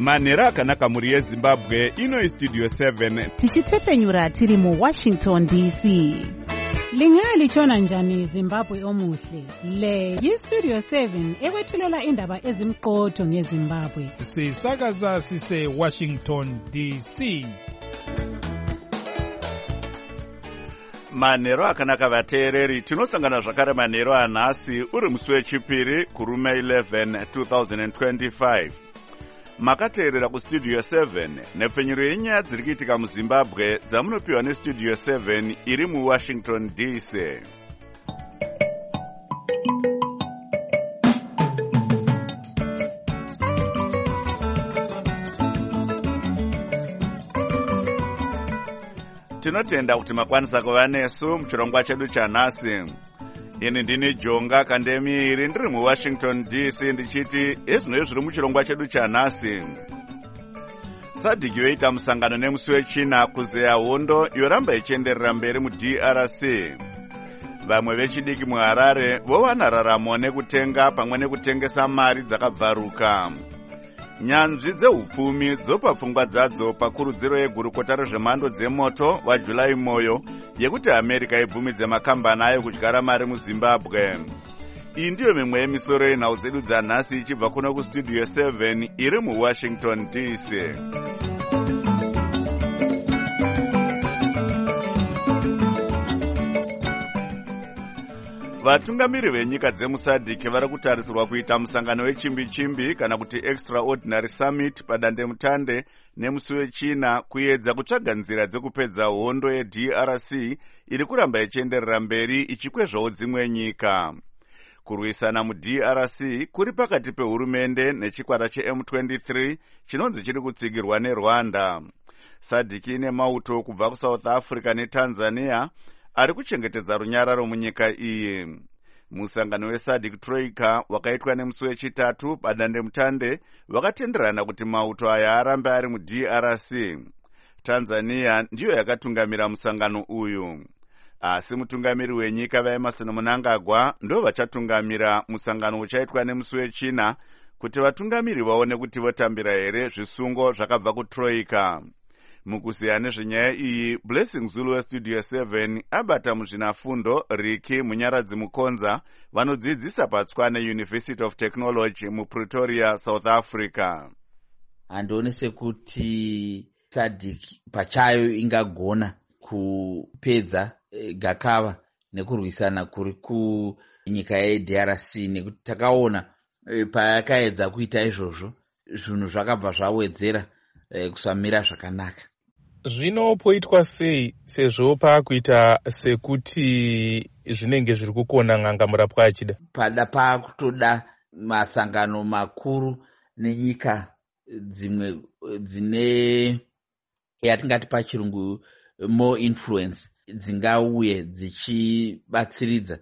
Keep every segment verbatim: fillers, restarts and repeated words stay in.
manhero akanaka mhuri yezimbabwe. Ino Studio seven tichitepenyura tiri mu Washington D C. Lingalitshona njani Zimbabwe omuhle? Le yi-Studio seven ekwethulela indaba ezimqotho ngeZimbabwe. Sisakaza sise Washington D C. manhero akanaka vateereri. Tinosangana zvakare manhero anhasi uri musi wechipiri kurume eleven two thousand twenty-five. Makateerera kustudio seven nepfenyuro yenyaya dziri kuitika muZimbabwe dzamunopiwa nestudio seven iri muWashington D C. Tinotenda kuti makwanisa kuva nesu muchirongwa chedu chanhasi. Ini ndini Jonga Kandemiiri ndiri muWashington D C ndichiti ezvinoi zviri muchirongwa chedu chanhasi. Sadiki yoita musangano nemusi wechina kuzeya hondo yoramba ichienderera mberi muD R C. Vamwe vechidiki muHarare vowana raramo nekutenga pamwe nekutengesa mari dzakabvaruka. Nyanzvi dzehupfumi dzopa pfungwa dzadzo pakurudziro yegurukota rezvemhando dzemoto waJulai Moyo yekuti America ibvumidze makambani ayo kudyara mari muZimbabwe. Iyi ndiyo mimwe yemisoro yenhau dzedu dzanhasi ichibva kuno kustudio seven iri muWashington D C. Vatungamiri venyika dzemusadhiki vari kutarisirwa kuita musangano wechimbi-chimbi kana kuti extraordinary summit padandemutande nemusi wechina kuedza kutsvaga nzira dzekupedza hondo yeD R C iri kuramba ichienderera mberi ichikwezvawo dzimwe nyika. Kurwisana muD R C kuri pakati pehurumende nechikwata cheM twenty-three chinonzi chiri kutsigirwa neRwanda. Sadhiki ine mauto kubva kuSouth Africa neTanzania ari kuchengetedza runyararo munyika iyi. Musangano weSadc Troika wakaitwa nemusi wechitatu padandemutande vakatenderana kuti mauto aya arambe ari muD R C. Tanzania ndiyo yakatungamira musangano uyu. Asi mutungamiri wenyika vaEmerson Mnangagwa ndo vachatungamira musangano uchaitwa nemusi wechina kuti vatungamiri vaone kuti votambira here zvisungo zvakabva kuTroika. Mukuziya nezvenyaya iyi, Blessing Zulu westudio seven abata muzvinafundo Riki Munyaradzi Mukonza vanodzidzisa paTswane University of Technology muPretoria, South Africa. Handione sekuti Sadc pachayo ingagona kupedza e, gakava nekurwisana kuri kunyika yeD R C nekuti takaona e, payakaedza kuita izvozvo zvinhu zvakabva zvawedzera e, kusamira zvakanaka. Zvino poitwa sei sezvo paakuita sekuti zvinenge zviri kukona n'anga murapwa achida? Pada paakutoda masangano makuru nenyika dzimwe dzine yatingati pachirungu more influence dzingauye dzichibatsiridza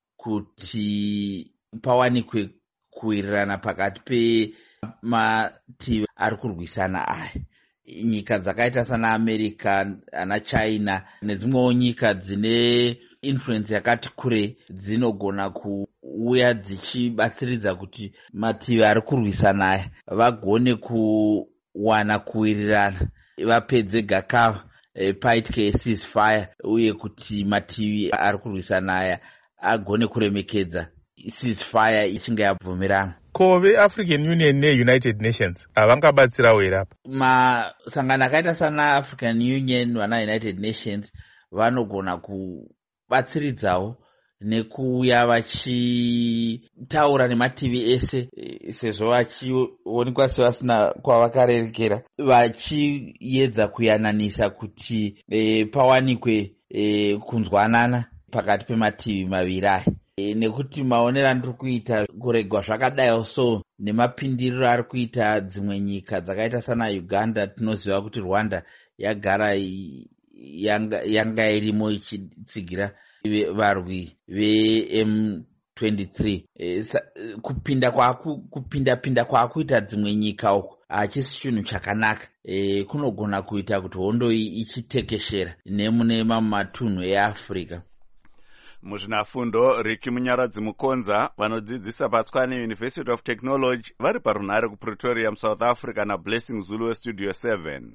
kuti pawanikwe kuwirirana pakati pemativi ari kurwisana aya. Nyika dzakaita sana America, ana China nedzimwewo nyika dzine influence yakati kure dzinogona kuuya dzichibatsiridza kuti mativi ari kurwisana aya vagone kuwana kuwirirana, vapedze gakava, e, paitike ceasefire uye kuti mativi ari kurwisana aya agone kuremekedza ceasefire ichinge yabvumirana. Ko veAfrican Union neUnited Nations havangabatsirawo here apa? Masangano akaita sana African Union vana United Nations vanogona kubatsiridzawo nekuuya vachitaura nemativi ese sezvo vachionekwa sevasina kwavakarerekera, vachiedza kuyananisa kuti e, pawanikwe e, kunzwanana pakati pemativi maviri aya. E, nekuti maonero andiri kuita kuregwa zvakadai so nemapindiriro ari kuita dzimwe nyika dzakaita sana Uganda, tinoziva kuti Rwanda yagara yanga, yanga irimo ichitsigira varwi veM twenty-three. E, kupinda kwaku kupinda pinda kwakuita dzimwe nyika uko hachisi chinhu chakanaka. E, kunogona kuita kuti hondo ichitekeshera nemune mamwe matunhu eAfrica. Muzvinafundo Riki Munyaradzi Mukonza vanodzidzisa paTswane University of Technology vari parunhare kuPretoria muSouth Africa naBlessing Zulu Studio seven.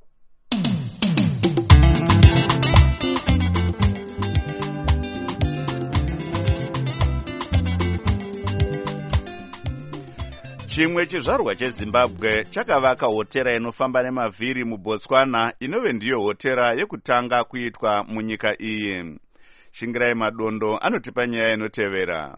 Chimwe chizvarwa cheZimbabwe chakavaka hotera inofamba nemavhiri muBotswana inove ndiyo hotera yekutanga kuitwa munyika iyi. Shingirai Madondo anotipa nyaya inotevera.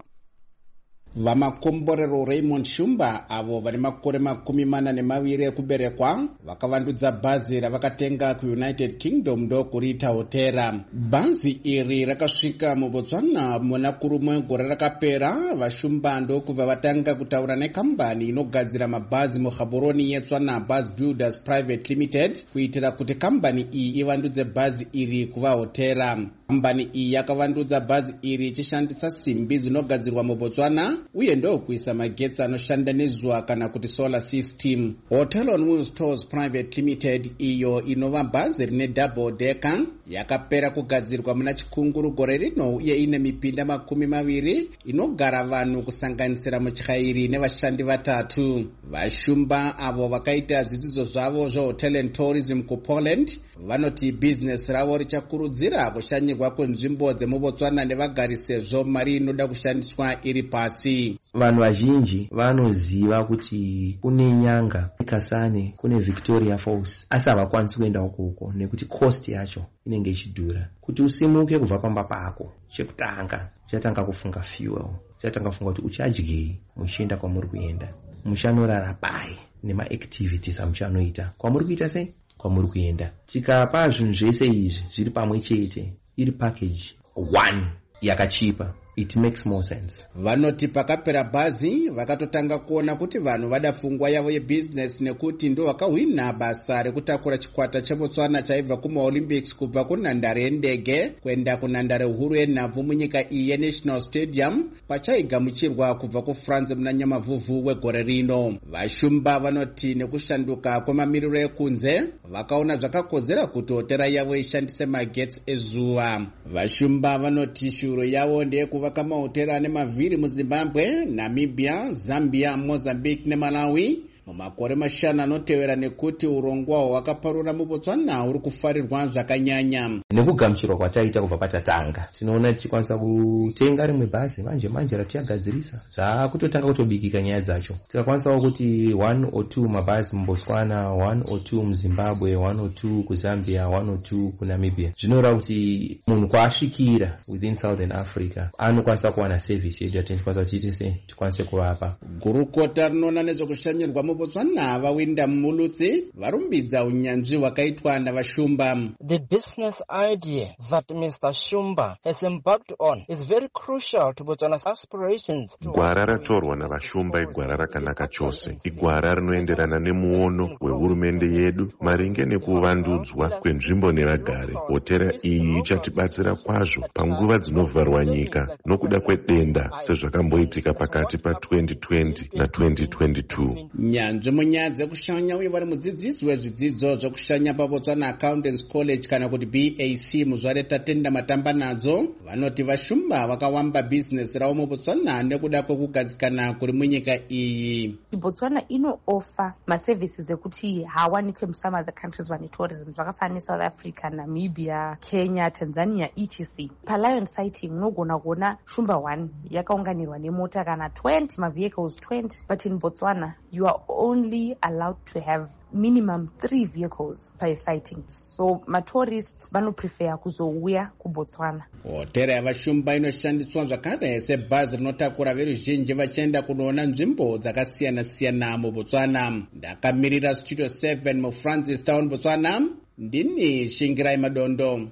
Vamakomborero Raymond Shumba avo vane makore makumi mana nemaviri ekuberekwa vakavandudza bhazi ravakatenga kuUnited Kingdom ndokuriita hotera. Bhazi iri rakasvika muBotswana muna kurume gore rakapera. VaShumba ndokubva vatanga kutaura nekambani inogadzira mabhazi muGaborone yeTswana Bus Builders Private Limited kuitira kuti kambani iyi ivandudze bhazi iri kuva hotera. Kambani iyi yakavandudza bhazi iri ichishandisa simbi dzinogadzirwa muBotswana uye ndokuisa magetsi anoshanda nezuva kana kuti solar system. Hotel on Wheels Tours Private Limited iyo inova bhazi rine double decker yakapera kugadzirwa muna chikunguru gore rino uye ine mipinda makumi maviri inogara vanhu kusanganisira mutyairi nevashandi vatatu. VaShumba avo vakaita zvidzidzo zvavo zvehotel and tourism kuPoland vanoti business ravo richakurudzira kushanyirwa kwenzvimbo dzemuBotswana nevagari sezvo mari inoda kushandiswa iri pasi. Vanhu vazhinji vanoziva kuti kune nyanga Kasane, kune Victoria Falls, asi havakwanisi kuenda uko nekuti cost yacho inenge ichidhura. Kuti usimuke kubva pamba pako, chekutanga uchatanga kufunga fuel, uchatanga kufunga kuti uchadyei muchienda kwamuri kuenda, muchanorara pai nemaactivities amuchanoita, kwamuri kuita sei, kwamuri kuenda. Tikapa zvinhu zvese izvi zviri pamwe chete iri package one yakachipa, it makes more sense. Vanoti pakapera bhazi vakatotanga kuona kuti vanhu vada fungwa yavo yebusiness nekuti ndo vakahwina basa rekutakura chikwata cheBotswana chaibva kumaOlympics kubva kunhandare yendege kuenda kunhandare huru yenhabvu munyika iyi yeNational Stadium pachaigamuchirwa kubva kuFrance muna Nyamavhuvhu wegore rino. VaShumba vanoti nekushanduka kwemamiriro ekunze vakaona zvakakodzera kuti hotera yavo ishandise magetsi ezuva. VaShumba vanoti shuro yavo ndeye kuvaka mahotera ane mavhiri muZimbabwe, Namibia, Zambia, Mozambique neMalawi mumakore mashanu anotevera nekuti urongwa hwakaparura muBotswana uri kufarirwa zvakanyanya. Nekugamuchirwa kwataita kubva patatanga tinoona tichikwanisa kutenga rimwe bhazi manje manje ratiyagadzirisa zvakutotanga kutobikika nyaya dzacho. Tikakwanisawo kuti one or two mabhazi muBotswana, one or two muZimbabwe, one or two kuZambia, one or two kuNamibia. Zvinoreva kuti munhu kwaasvikira within Southern Africa anokwanisa kuwana service yedu yatinokwanisa kuti tiite sei tikwanise kuvapa. Gurukota rinoona nezvekushanyirwa muBotswana vawinda mulutsi varumbidza unyanzvi hwakaitwa navaShumba. The business idea that Mister Shumba has embarked on is very crucial to Botswana's aspirations. Gwara ratorwa navaShumba igwara rakanaka chose. Igwara rinoenderana nemuono wehurumende yedu maringe nekuvandudzwa kwenzvimbo nevagari. Hotera iyi ichatibatsira kwazvo panguva dzinovharwa nyika nokuda kwedenda sezvakamboitika pakati pa twenty twenty na twenty twenty-two. Nyanzvi munyaya dzekushanya uye vari mudzidzisi wezvidzidzo zvekushanya paBotswana Accountants College kana kuti B A C muzvare tatenda matamba nadzo vanoti vaShumba vakawamba business ravo muBotswana nekuda kwekugadzikana kuri munyika iyi. Botswana ino offer maservices ekuti hawanikwe musama other countries vane tourism zvakafanana South Africa, Namibia, Kenya, Tanzania et cetera. PaLion sighting unogona kuona Shumba one yakaunganirwa nemota kana twenty ma vehicles twenty, but in Botswana you are only allowed to have minimum three vehicles per sighting. So ma tourists vano prefer kuzouya kuBotswana. Hotera yavaShumba inoshandiswa zvakare sebhazi rinotakura veruzhinji vachienda kunoona nzvimbo dzakasiyana siyana muBotswana. Ndakamirira Studio seven muFrancis Town, Botswana. Ndini Shingirai Madondo.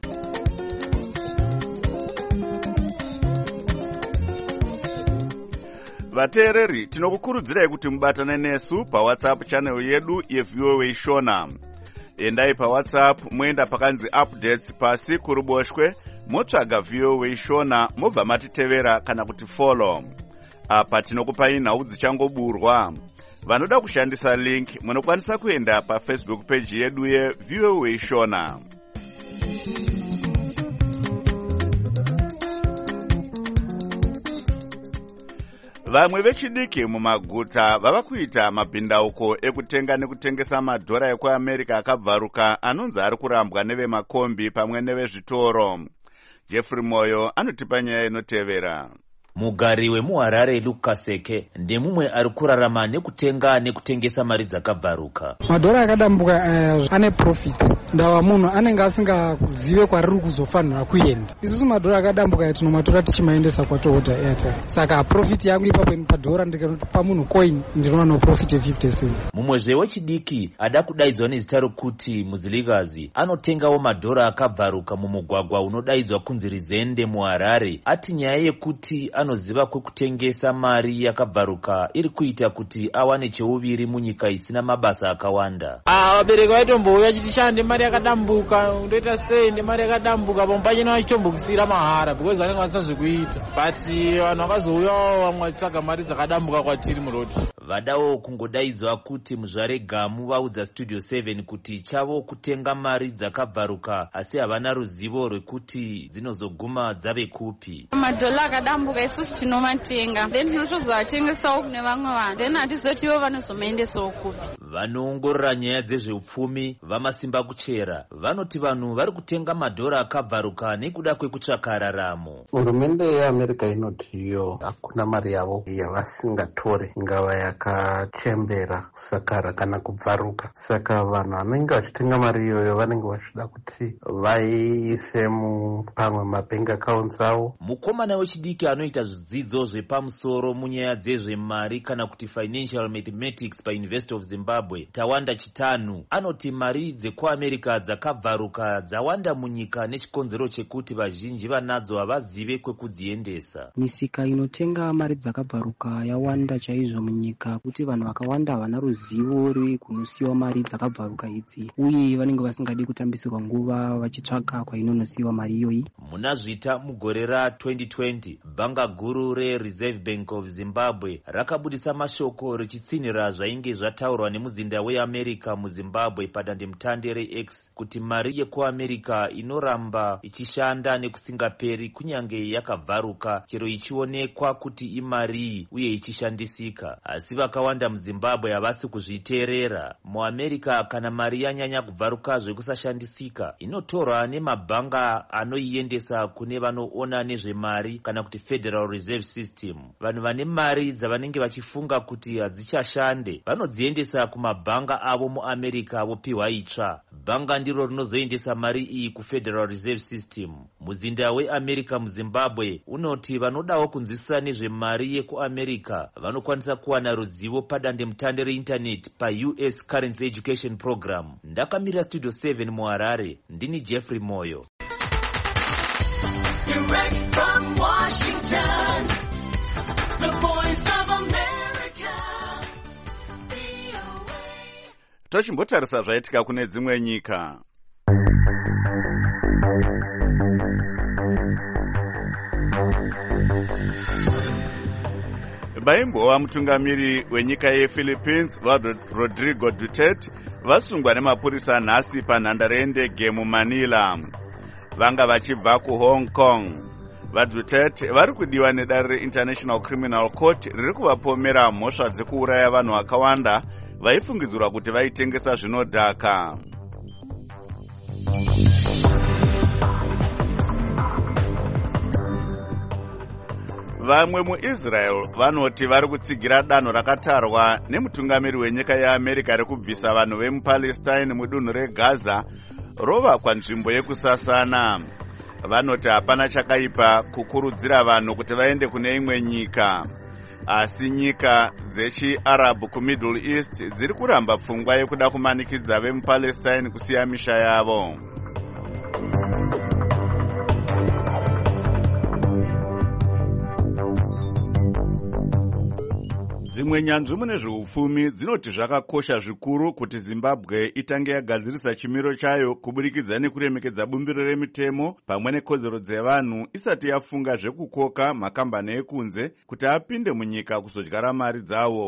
Vateereri, tinokukurudzirai kuti mubatane nesu paWhatsApp channel yedu yeV O A Shona. Endai paWhatsApp muenda pakanzi updates pasi kuruboshwe motsvaga V O A Shona mobva matitevera kana kuti follow. Apa tinokupai nhau dzichangoburwa. Vanoda kushandisa link munokwanisa kuenda paFacebook page yedu yeV O A Shona. Vamwe vechidiki mumaguta vava kuita mabhindauko ekutenga nekutengesa madhora ekuAmerica akabvaruka anonzi ari kurambwa nevemakombi pamwe nevezvitoro. Jeffrey Moyo anotipa nyaya inotevera. Mugari wemuHarare Lukaseke ndemumwe ari kurarama nekutenga nekutengesa mari dzakabvaruka. Madhora akadambuka uh, ane profits. Ndawa munhu anenge asingazive kwariri kuzofanira kuenda. Isusu madhora akadambuka tinomatora tichimaendesa kwatohodha airtime. Saka profit yangu ipapo padhora ndikanopa munhu coin ndinowana profit fifty cents. Mumwezve wechidiki ada kudaidzwa nezita rokuti Muzilikazi anotengawo madhora akabvaruka mumugwagwa unodaidzwa kunzi Rizende muHarare. Ati nyaya yekuti anoziva kwekutengesa mari yakabvaruka iri kuita kuti awane cheuviri munyika isina mabasa akawanda. Ah, vabereki vaitombouya chitishande mari yakadambuka, undoita sei nemari yakadambuka pampachina vachitombokisira mahara because vanenge vasina zvekuita. But vanhu vakazouyawo vamwe vachitsvaga mari dzakadambuka kwatiri murodi. Vadawo kungodaidzwa kuti muzvare gamu vaudza Studio seven kuti chavo kutenga mari dzakabvaruka asi havana ruzivo rwekuti dzinozoguma dzave kupi. Madhola akadambuka isusu tinomatenga then tinozoatengesawo kune vamwe vanhu then hatizotivo vanozomaendesawo kupi. Vanoongorora nyaya dzezveupfumi vamasimba kuchera vanoti vanhu vari kutenga madhora akabvaruka nekuda kwekutsvaka raramo. Hurumende yeAmerica inotiyo hakuna mari yavo yavasingatore ingava yakachembera kusakara kana kubvaruka. Saka vanhu vanenge vachitenga mari iyoyo vanenge vachida kuti vaiise mupamwe mabank accounts avo. Mukomana wechidiki anoita zvidzidzo zvepamusoro munyaya dzezvemari kana kuti financial mathematics paUniversity of Zimbabwe, Tawanda Chitanu, anoti mari dzekuAmerica dzakabvaruka dzawanda munyika nechikonzero chekuti vazhinji vanadzo havazive kwekudziendesa. Misika inotenga mari dzakabvaruka yawanda chaizvo munyika kuti vanhu vakawanda havana ruzivo rwekunosiwa mari dzakabvaruka idzi uye vanenge vasingadi kutambisirwa nguva vachitsvaka kwainonosiwa mari iyoyi. Muna zvita mugore ra twenty twenty, bhanga guru reReserve Bank of Zimbabwe rakabudisa mashoko richitsinhira zvainge zvataurwa nemuzinda weAmerica muZimbabwe padandemutande reX kuti mari yekuAmerica inoramba ichishanda nekusingaperi kunyange yakabvaruka chero ichionekwa kuti imari uye ichishandisika. Asi vakawanda muZimbabwe havasi kuzviteerera. MuAmerica kana mari yanyanya kubvaruka zvekusashandisika inotorwa nemabhanga anoiendesa kune vanoona nezvemari kana kuti Federal Reserve System. Vanhu vane mari dzavanenge vachifunga kuti hadzichashande vanodziendesa kumabhanga avo muAmerica vopiwa itsva. Bhanga ndiro rinozoendesa mari iyi kuFederal Reserve System. Muzinda weAmerica muZimbabwe unoti vanodawo kunzwisisa nezvemari yekuAmerica vanokwanisa kuwana ruzivo padandemutande reinternet paU S Currency Education Program. Ndakamira Studio seven muHarare, ndini Jeffrey Moyo. Direct from Washington, the voice of America, V O A. Tochimbotarisa zvaitika kune dzimwe nyika. Vaimbova mutungamiri wenyika yePhilippines vaRodrigo Duterte vasungwa nemapurisa nhasi panhandare yendege muManila. Vanga vachibva kuHong Kong. VaDuterte vari kudiwa nedare reInternational Criminal Court riri kuvapomera mhosva dzekuuraya vanhu vakawanda vaifungidzirwa kuti vaitengesa zvinodhaka. Vamwe muIsrael vanoti vari kutsigira danho rakatarwa nemutungamiri wenyika yeAmerica rekubvisa vanhu vemuPalestine mudunhu reGaza rovakwa nzvimbo yekusasana. Vanoti hapana chakaipa kukurudzira vanhu kuti vaende kune imwe nyika. Asi nyika dzechiArabhu kuMiddle East dziri kuramba pfungwa yekuda kumanikidza vemuPalestine kusiya misha yavo. Dzimwe nyanzvi mune zveupfumi dzinoti zvakakosha zvikuru kuti Zimbabwe itange yagadzirisa chimiro chayo kuburikidza nekuremekedza bumbiro remitemo pamwe nekodzero dzevanhu isati yafunga zvekukoka makambani ekunze kuti apinde munyika kuzodyara mari dzawo.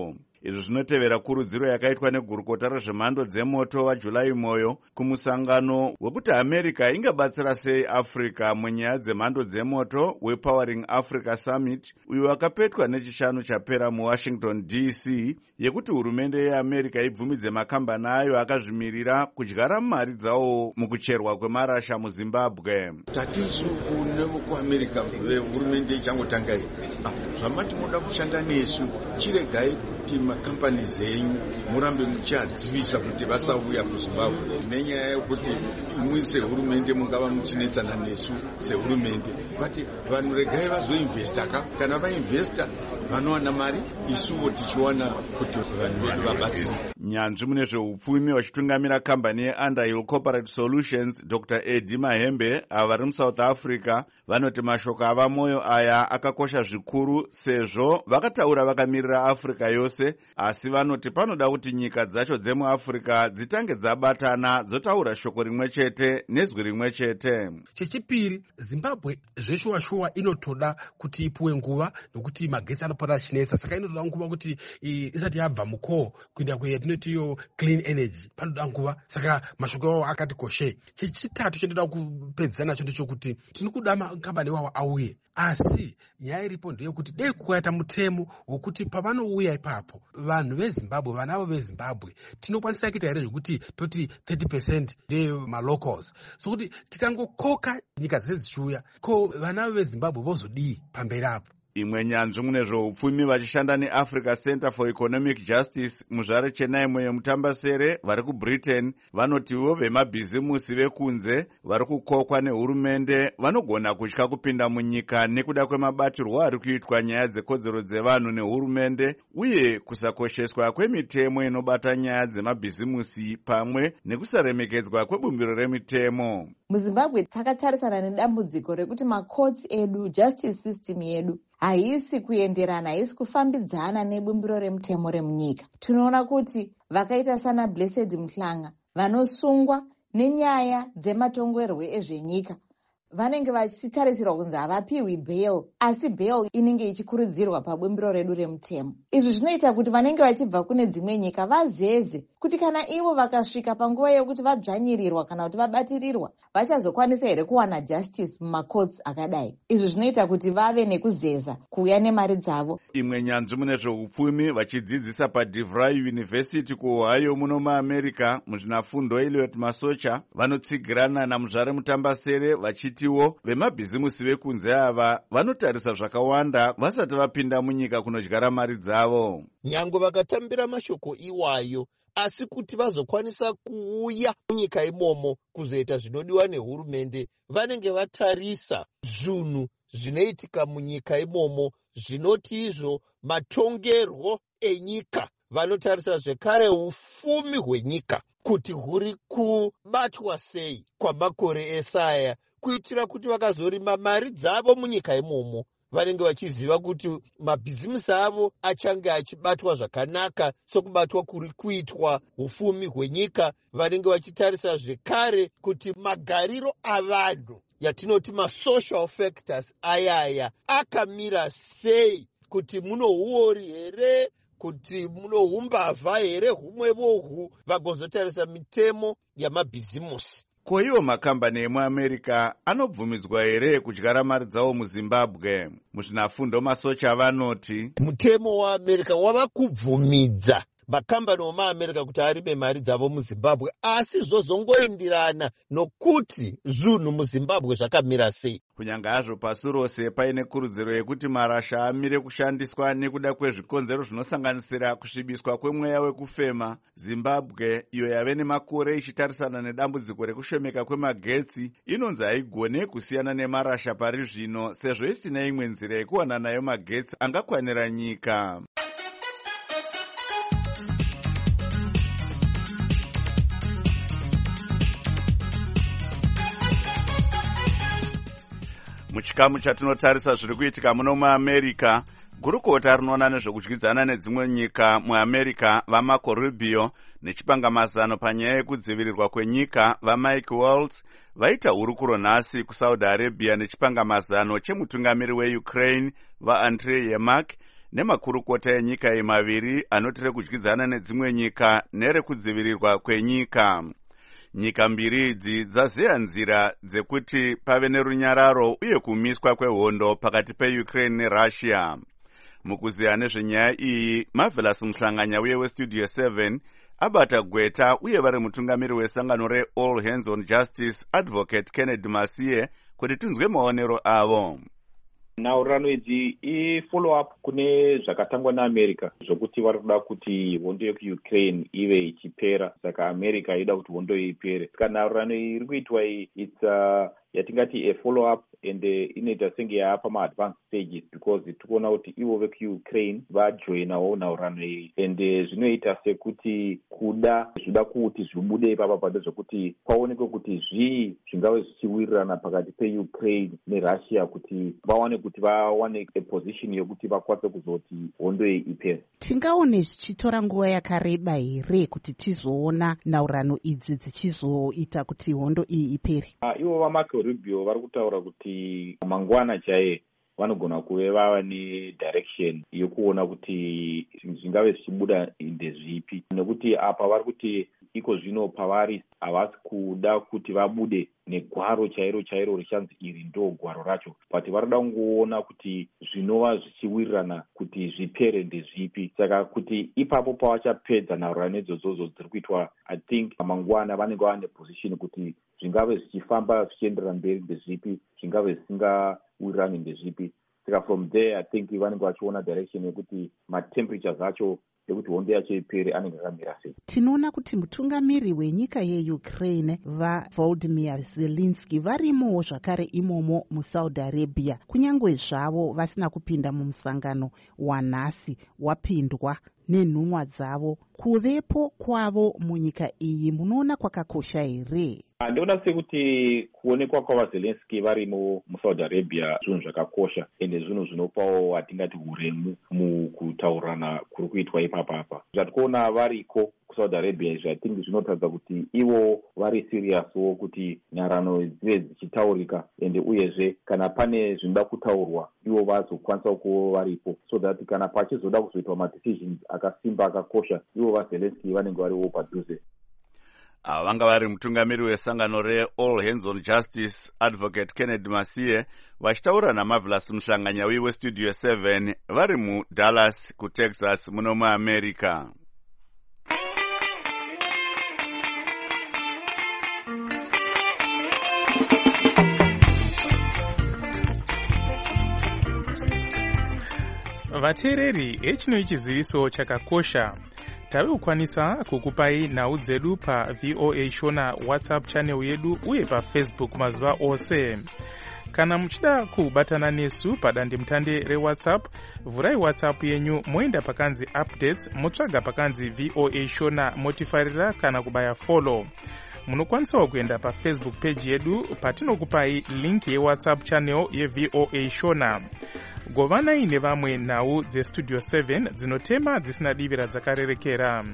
izvi zvinotevera kurudziro yakaitwa negurukota rezvemhando dzemoto waJulai Moyo kumusangano wekuti America ingabatsira sei Africa munyaya dzemhando dzemoto wePowering Africa Summit, uyo wakapetwa nechishanu chapera muWashington D C, yekuti hurumende yeAmerica ibvumidze makambani ayo akazvimirira kudyara mari dzawo mukucherwa kwemarasha muZimbabwe. Tatizo kune kuAmerica hurumende ichangotanga iyi zvamati muda kushanda nesu, chiregai kuti makambani zenyu murambe muchiadzivisa kuti vasauya kuZimbabwe nenyaya yekuti imwe sehurumende mungava muchinetsana nesu sehurumende, kuti vanhu regai vazoinvesta ka kana vainvesta vanowana mari, isuwo tichiwana kuti vanhu vedu vabatsirike. Nyanzvi mune zveupfumi wachitungamira kambani yeUnderhill Corporate Solutions Doctor Eddie Mahembe ava vari muSouth Africa vanoti mashoko ava Moyo aya akakosha zvikuru sezvo vakataura vakamirira Africa yose, asi vanoti panoda kuti nyika dzacho dzemuAfrica dzitange dzabatana dzotaura shoko rimwe chete nezwi rimwe chete. Chechipiri, Zimbabwe zveshuwa shuwa inotoda kuti ipuwe nguva nokuti magetsi anopota achinesa, saka inotoda nguva kuti isati yabva mukoho kuenda kweyatinotiyo clean energy, panoda nguva, saka mashoko awo akati koshe. Chechitatu chendoda kupedzisa nacho ndechekuti tinokuda makambani iwawo auye, asi nyaya iripo ndeyekuti dei kukaita mutemo wokuti pavanouya ipapo vanhu veZimbabwe, vanavo veZimbabwe tinokwanisa kuita here zvekuti toti thirty percent ndemalocals, sokuti tikangokoka nyika dzedzichiuya ko vanavo veZimbabwe vozodii pamberi apo. Imwe nyanzvi mune zveupfumi vachishanda neAfrica Center for Economic Justice muzvare Chennai yemutambasere vari kuBritain vanotiwo vemabhizimusi vekunze vari kukokwa nehurumende vanogona kutya kupinda munyika nekuda kwemabatirwo ari kuitwa nyaya dzekodzero dzevanhu nehurumende uye kusakosheswa kwemitemo inobata nyaya dzemabhizimusi pamwe nekusaremekedzwa kwebumbiro remitemo. MuZimbabwe takatarisana nedambudziko rekuti makotsi edu, justice system yedu haisi kuenderana, haisi kufambidzana nebumbiro remutemo remunyika. Tinoona kuti vakaita sana Blessed Mhlanga vanosungwa nenyaya dzematongerwe ezvenyika vanenge vachitarisirwa kunzi havapiwi bail, asi bail inenge ichikurudzirwa pabumbiro redu remutemo. Izvi zvinoita kuti vanenge vachibva kune dzimwe nyika vazeze kuti kana ivo vakasvika panguva yekuti vadzvanyirirwa kana kuti vabatirirwa vachazokwanisa here kuwana justice mumacourts akadai. Izvi zvinoita kuti vave nekuzeza kuuya nemari dzavo. Imwe nyanzvi mune zveupfumi vachidzidzisa paDeVry University kuOhio muno muAmerica muzvinafundo Elliot Masocha vanotsigirana namuzvare Mutambasere vachitiwo vemabhizimusi vekunze ava vanotarisa zvakawanda vasati vapinda munyika kunodyara mari dzavo. Nyange vakatambira mashoko iwayo, asi kuti vazokwanisa kuuya munyika imomo kuzoita zvinodiwa nehurumende, vanenge vatarisa zvinhu zvinoitika munyika imomo, zvinoti izvo matongerwo enyika. Vanotarisa zvekare ufumi hwenyika kuti huri kubatwa sei kwamakore esaya, kuitira kuti vakazorima mari dzavo munyika imomo vanenge vachiziva kuti mabhizimusi avo achange achibatwa zvakanaka sokubatwa kuri kuitwa ufumi hwenyika. Vanenge vachitarisa zvekare kuti magariro avanhu yatinoti masocial factors ayaya akamira sei, kuti muno huori here, kuti muno humbavha here, humwe vohu, vagozotarisa mitemo yamabhizimusi. Ko iwo makambani emuAmerica anobvumidzwa here kudyara mari dzawo muZimbabwe? Muzvinafundo Masocha vanoti mutemo waAmerica wava kubvumidza makambani omuAmerica kuti arime mari dzavo muZimbabwe, asi zvozongoenderana nokuti zvinhu muZimbabwe zvakamira sei. Kunyange hazvo pasi rose paine kurudziro yekuti marasha amire kushandiswa nekuda kwezvikonzero zvinosanganisira kusvibiswa kwemweya wekufema, Zimbabwe iyo yave nemakore ichitarisana nedambudziko rekushomeka kwemagetsi inonzi haigone kusiyana nemarasha pari zvino sezvo isina imwe nzira yekuwana nayo magetsi angakwanira nyika. Muchikamu chatinotarisa zviri kuitika muno muAmerica, gurukota rinoona nezvekudyidzana nedzimwe nyika muAmerica vaMarco Rubio nechipangamazano panyaya yekudzivirirwa kwenyika vaMike Waltz vaita hurukuro nhasi kuSaudi Arabia nechipangamazano chemutungamiri weUkraine vaAndrei Yermak nemakurukota enyika emaviri anotere kudyidzana nedzimwe nyika nerekudzivirirwa kwenyika. Nyika mbiri idzi dzazeya nzira dzekuti pave nerunyararo uye kumiswa kwehondo pakati peUkraine neRussia. Mukuziya nezvenyaya iyi, Marvelous Muhlanganya uye weStudio seven abata gweta uye vari mutungamiri wesangano reAll Hands on Justice Advocate Kennedy Masiye kuti tinzwe maonero avo. Nhaurano idzi i-follow up kune zvakatangwa naAmerica zvokuti vari kuda kuti hondo yekuUkraine ive ichipera, saka America ida kuti hondo ipere. Saka nhaurano iyi iri kuitwa iyi it's uh, yatingati a follow up and inoita senge yaapa ma-advanced stages because tikuona kuti ivo vekuUkraine vajoinawo nhaurano iyi and zvinoita sekuti kuda zvida kuti zvibude ipapa pado zvokuti paonekwe kuti zvii zvingave zvichiwirirana pakati peUkraine neRussia kuti vawane kuti vawane position yokuti vakwanise kuzoti hondo iyi ipere. Tingaone zvichitora nguva yakareba here kuti tizoona nhaurano idzi dzichizoita kuti hondo iyi ipere? Uh, ivo vaMarco Rubio vari kutaura kuti mangwana chaiye vanogona kuve vava nedirection yokuona kuti zvingave zvichibuda ndezvipi, nekuti apa vari kuti iko zvino pavari havasi kuda kuti vabude negwaro chairo chairo richanzi iri ndo gwaro racho, but vari kuda kungoona kuti zvinova zvichiwirirana kuti zvipere ndezvipi. Saka kuti ipapo pavachapedza nhaurano idzodzo dziri kuitwa, I think mangwana vanenge vane position kuti zvingave zvichifamba zvichienderera mberi ndezvipi, zvingave zvisingawirirani ndezvipi. Saka from there I think vanenge vachiona direction yekuti matemperatures acho ekuti hondo yacho ipere anenge akamira sei. Tinoona kuti mutungamiri wenyika yeUkraine vaVolodymyr Zelensky varimowo zvakare imomo muSaudi Arabia, kunyangwe zvavo vasina kupinda mumusangano wanhasi wapindwa nenhumwa dzavo. Kuvepo kwavo munyika iyi munoona kwakakosha here? Ndoona sekuti kuonekwa kwavaZelensky varimo muSaudi Arabia zvinhu zvakakosha ende zvinhu zvinopawo atingati uremu mukutaurana kuri kuitwa ipapapa. Zvatikuona variko kuSaudi Arabia izvi I think zvinotaridza kuti ivo vari serious kuti nharano dzive dzichitaurika ende uyezve kana pane zvinoda kutaurwa ivo vazokwanisa kuva varipo, so that kana pachizoda kuzoitwa madecisions akasimba akakosha ivo vaZelensky vanenge variwo padhuze. Ava vanga vari mutungamiri wesangano reAll Hands on Justice Advocate Kennedy Masiye vachitaura naMarvelous Muhlanganya uye weStudio seven vari muDallas kuTexas muno muAmerica. Vateereri, echino ichiziviso chakakosha. Tave kukwanisa kukupai nhau dzedu pa V O A Shona WhatsApp channel yedu uye pa Facebook mazuva ose. Kana muchida kubatana nesu padande mutande reWhatsApp, vurai WhatsApp yenyu moenda pakanzi updates, motsvaga pakanzi V O A Shona, motifarira kana kubaya follow. Munokwanisawo kuenda pa Facebook page yedu patinokupai link yeWhatsApp channel yeV O A Shona. Govanai nevamwe nhau dzeStudio seven dzinotema dzisina divira dzakarerekera.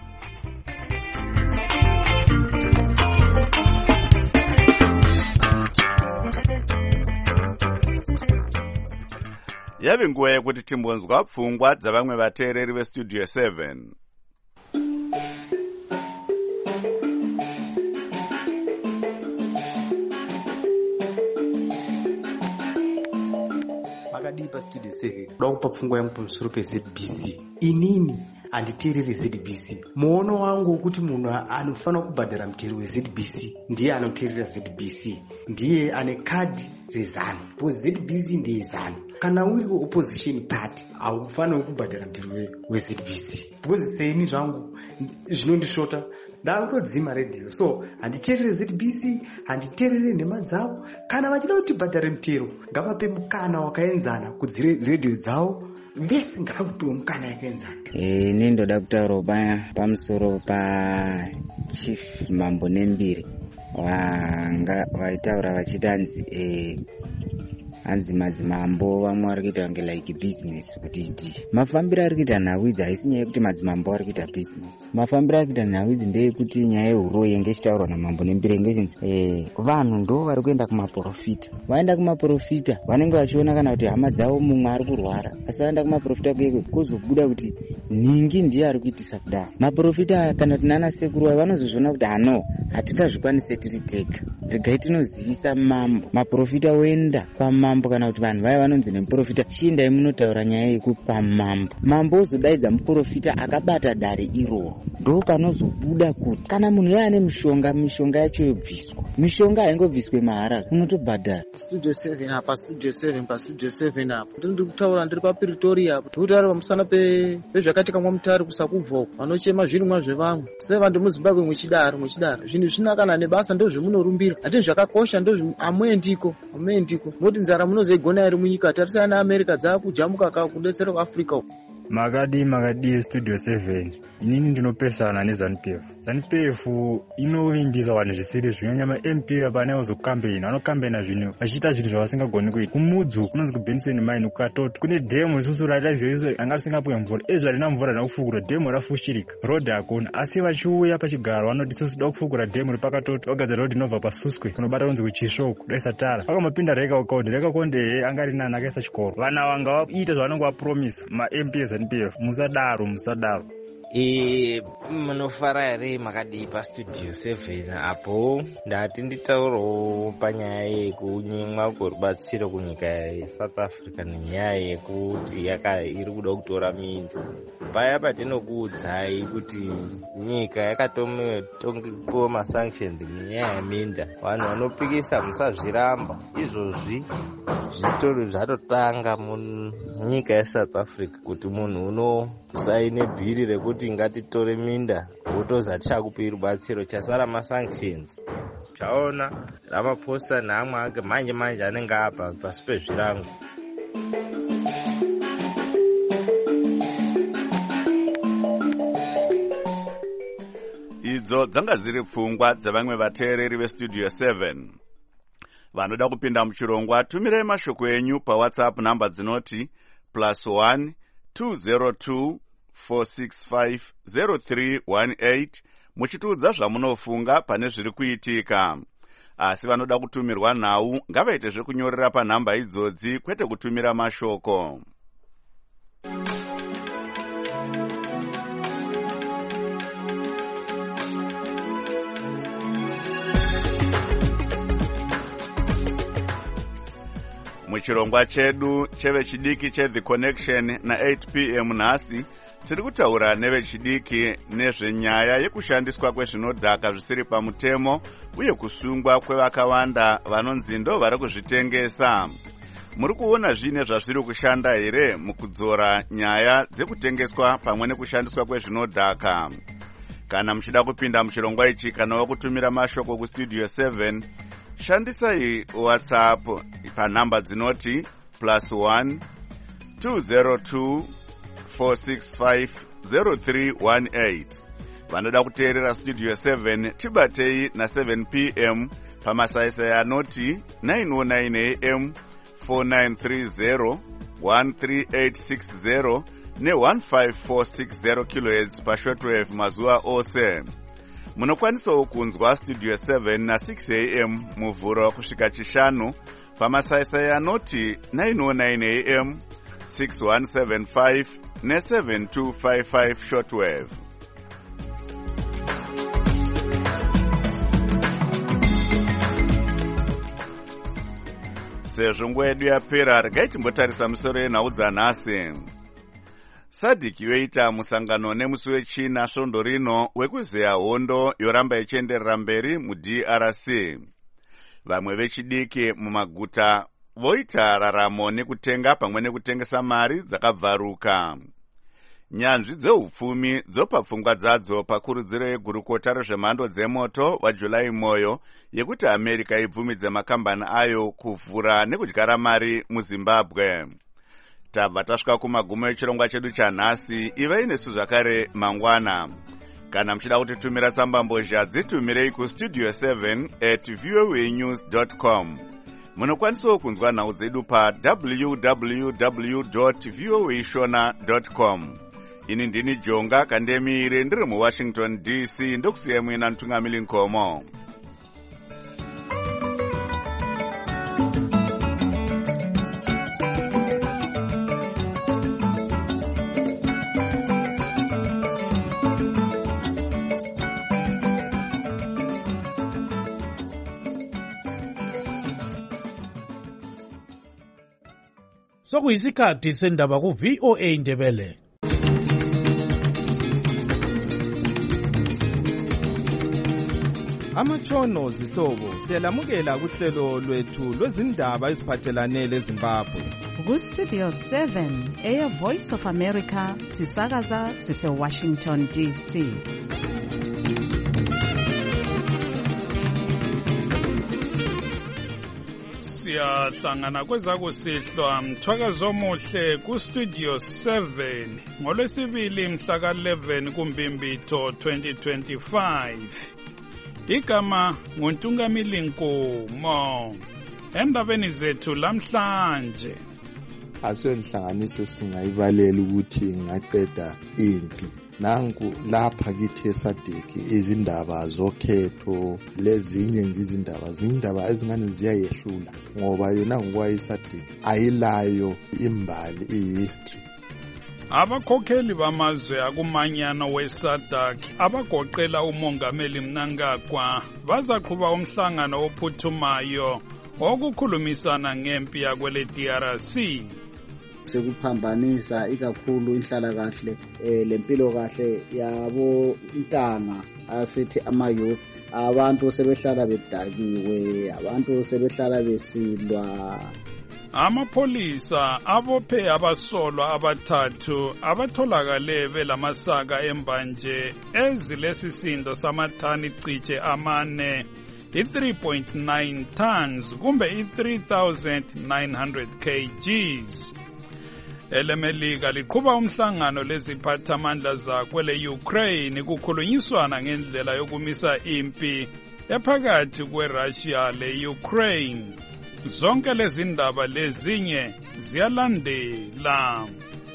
Yave nguva yekuti timbonzwa pfungwa dzavamwe vateereri veStudio seven. Makadii paStudio seven kuda kupa pfungwa yangu pamusoro peZ B C. Inini handiteereri Z B C. Muono wangu wekuti munhu anofanira kubhadhara mutero weZ B C ndiye anoteerera Z B C, ndiye ane kadhi rezano, because Z B C ndiye zano. Kana uri opposition party haufaniri kubhadhara mutero weZ B C, because seni zvangu zvinondishota ndakutodzima redhiyo. So handiteerere Z B C, handiteerere nhema dzavo. Kana vachida kuti bhadhare mutero ngavape mukana wakaenzana kudzire redhiyo dzavo, vese ngavapiwe mukana yakaenzana. Eh, nendoda kutaura baya pamusoro pa Chief Mambo Nembiri wanga vaitaura vachitanzi eh anzi madzimambo vamwe vari kuita kunge like business kutiti mafambiro ari kuita nhau idzi haisi nyaya yekuti madzimambo ari kuita business. Mafambiro ari kuita nhau idzi ndeyekuti nyaya yehuroyi ichitaurwa namambo nembirenge chinzi eh, vanhu ndo vari kuenda kumaprofita. Vaenda kumaprofita vanenge vachiona kana kuti hama dzavo mumwe ari kurwara, asi vaenda kumaprofita kuyeko kwozobuda kuti ningi ndiye ari kuitisa kudaro. Maprofita kana kuti nana sekuru vavo vanozozviona kuti hano hatingazvikwanise tiri tega, regai tinozivisa mambo. Maprofita oenda kwamambo kana kuti vanhu vaya vanonzi nemuprofita chiendai munotaura nyaya yekupa mambo. Mambo ozodaidza muprofita akabata dare iroro. Ndo panozobuda kuti kana munhu yaane mishonga, mishonga yacho yobviswa. Mishonga haingobviswe mahara, unotobhadhara. Studio seven apa, studio seven pa studio seven apa. Ndiri kutaura ndiri paPretoria apa. Ndikutaura pamusana pe pezvakatika mumutare kusakubvoko. Vanochema zvirimwa zvevamwe. Seva ndimuZimbabwe muchidaro muchidaro. Zvinhu zvinakana nebasa ndozvemunorumbira. Ati zvakakosha ndozvo amuendiko, amuendiko. Moti nzara munozoigona iri munyika. Tarisana naAmerica dzakujamuka kakudetsera kuAfrica uko. Makadi makadi studio seven. Inini ndinopesana neZANU P F. ZANU P F inovimbisa vanhu zvisiri zvinyanya ma-M P pane ozokampeina anokampeina zvinhu vachiita zvinhu zvavasingagoni kuita. Kumudzu kunonzi kuBenson Mine kukatoto kune dhemu isusu rataziva anga risingapuwe mvura, ezvo harina mvura rina kufukura, dhemu rafushirika, rodhi hakuna. Asi vachiuya pachigaro vanoti isusu toda kufukura dhemu ripakatoto, vagadzira rodhi inobva paSuswe kunobata kunzi kuChisho kudaisa tara. Vakamapinda Reka Konde, Reka Konde anga rinani akaisa chikoro. Vana vanga vaita zvavanenge vapromisa ma-M P eZANU P F. Musadaro, musadaro. E munofara here makadii pastudio seven apo ndati nditaurawo panyaya yekunyimwa kwerubatsiro kunyika yeSouth Africa nenyaya yekuti yaka iri kuda kutora minda. Paya patinokuudzai kuti nyika yakatopiwa masanctions munyaya yeminda, vanhu vanopikisa musazviramba. Izvozvi zvitori zvatotanga munyika yeSouth Africa kuti munhu unosaine bhiri rekuti ngatitore minda wotoza tichakupi rubatsiro, chasara masanctions. Chaona Ramaphosa namwe ake manje manje anenge apa pasi pezvirango. Idzo dzanga dziri pfungwa dzavamwe vateereri vestudio seven. Vanoda kupinda muchirongwa, tumirai mashoko enyu paWhatsApp namba dzinoti plus one two zero two four six five zero three one eight muchitiudza zvamunofunga pane zviri kuitika. Asi vanoda kutumirwa nhau ngavaite zvekunyorera panhamba idzodzi kwete kutumira mashoko. Muchirongwa chedu chevechidiki cheThe Connection na eight p m nhasi tiri kutaura nevechidiki nezvenyaya yekushandiswa kwezvinodhaka zvisiri pamutemo uye kusungwa kwevakawanda vanonzi ndo vari kuzvitengesa. Muri kuona zvine zvazviri kushanda here mukudzora nyaya dzekutengeswa pamwe nekushandiswa kwezvinodhaka? Kana muchida kupinda muchirongwa ichi kana wakutumira mashoko kustudio seven, shandisai WhatsApp panhamba dzinoti plus one two zero two four six five zero three one eight. Vanoda kuteerera studio seven tibatei na seven p m pamasaisai anoti nine oh nine a m four nine three zero one three eight six zero ne one five four six zero kilohertz pashortwave mazuva ose. Munokwanisawo kunzwa studio seven na six a m muvhuro kusvika chishanu pamasaisai anoti nine oh nine a m six one seven five ne seven two five five shortwave. Sezvo nguva yedu yapera, regai timbotarisa musoro yenhau dzanhasi. Sadiki yoita musangano nemusi wechina svondo rino wekuzeya hondo yoramba ichienderera mberi muD R C. Vamwe vechidiki mumaguta voita raramo nekutenga pamwe nekutengesa mari dzakabvaruka. Nyanzvi dzeupfumi dzopa pfungwa dzadzo pakurudziro yegurukota rezvemhando dzemoto waJulai Moyo yekuti America ibvumidze makambani ayo kuvhura nekudyara mari muZimbabwe. Tabva tasvika kumagumo echirongwa chedu chanhasi. Ivai nesu zvakare mangwana. Kana muchida kutitumira tsamba mbozha dzitumirei kustudio seven at voanews dot com. munokwanisawo kunzwa nhau dzedu pa w w w dot voa shona dot com. ini ndini Jonga Kandemire ndiri muWashington D C ndokusiya mwina mtungamili Nkomo. Sokuyisikhathi sendaba ku V O A Ndebele. Amatshono zihlobo siyalamukela kuhlelo lwethu lwezindaba eziphathelane leZimbabwe. Ku Studio seven Air Voice of America sisakaza sise Washington D C. Siyahlangana kwezakusihlwa mthwakazo omuhle ku Studio seven ngolwesibili mhla ka eleven kuMbimbitho twenty twenty-five. Igama nguNtungamili Nkomo. Endabeni zethu lamhlanje asenhlanganiso singayibalela ukuthi ngaqeda impi. Nangu lapha kithi eSADC izindaba zokhetho lezinye izindaba zindaba ezingane ziyayehlula ngoba yona ngokwa iSADC ayilayo imbali ihistory. Abakhokheli bamazwe akumanyano weSADC abagoqela umongameli Mnangagwa bazaqhuba umhlangano ophuthumayo okukhulumisana ngempi yakwele D R C. Sekuphambanisa ikakhulu inhlalakahle eh lempilo kahle yabo intanga asithi ama-youth abantu sebehlala bedakiwe abantu sebehlala besilwa. Amapolisa abophe abasolwa abathathu abatholakale belamasaka embanje ezilesisindo samathani ciche amane i-three point nine tons kumbe i-three thousand nine hundred kilograms. Elemelika liqhuba umhlangano leziphathamandla zakwele Ukraine kukhulunyiswana ngendlela yokumisa impi ephakathi kweRussia le-Ukraine. Zonke lezi ndaba lezinye ziyalandela.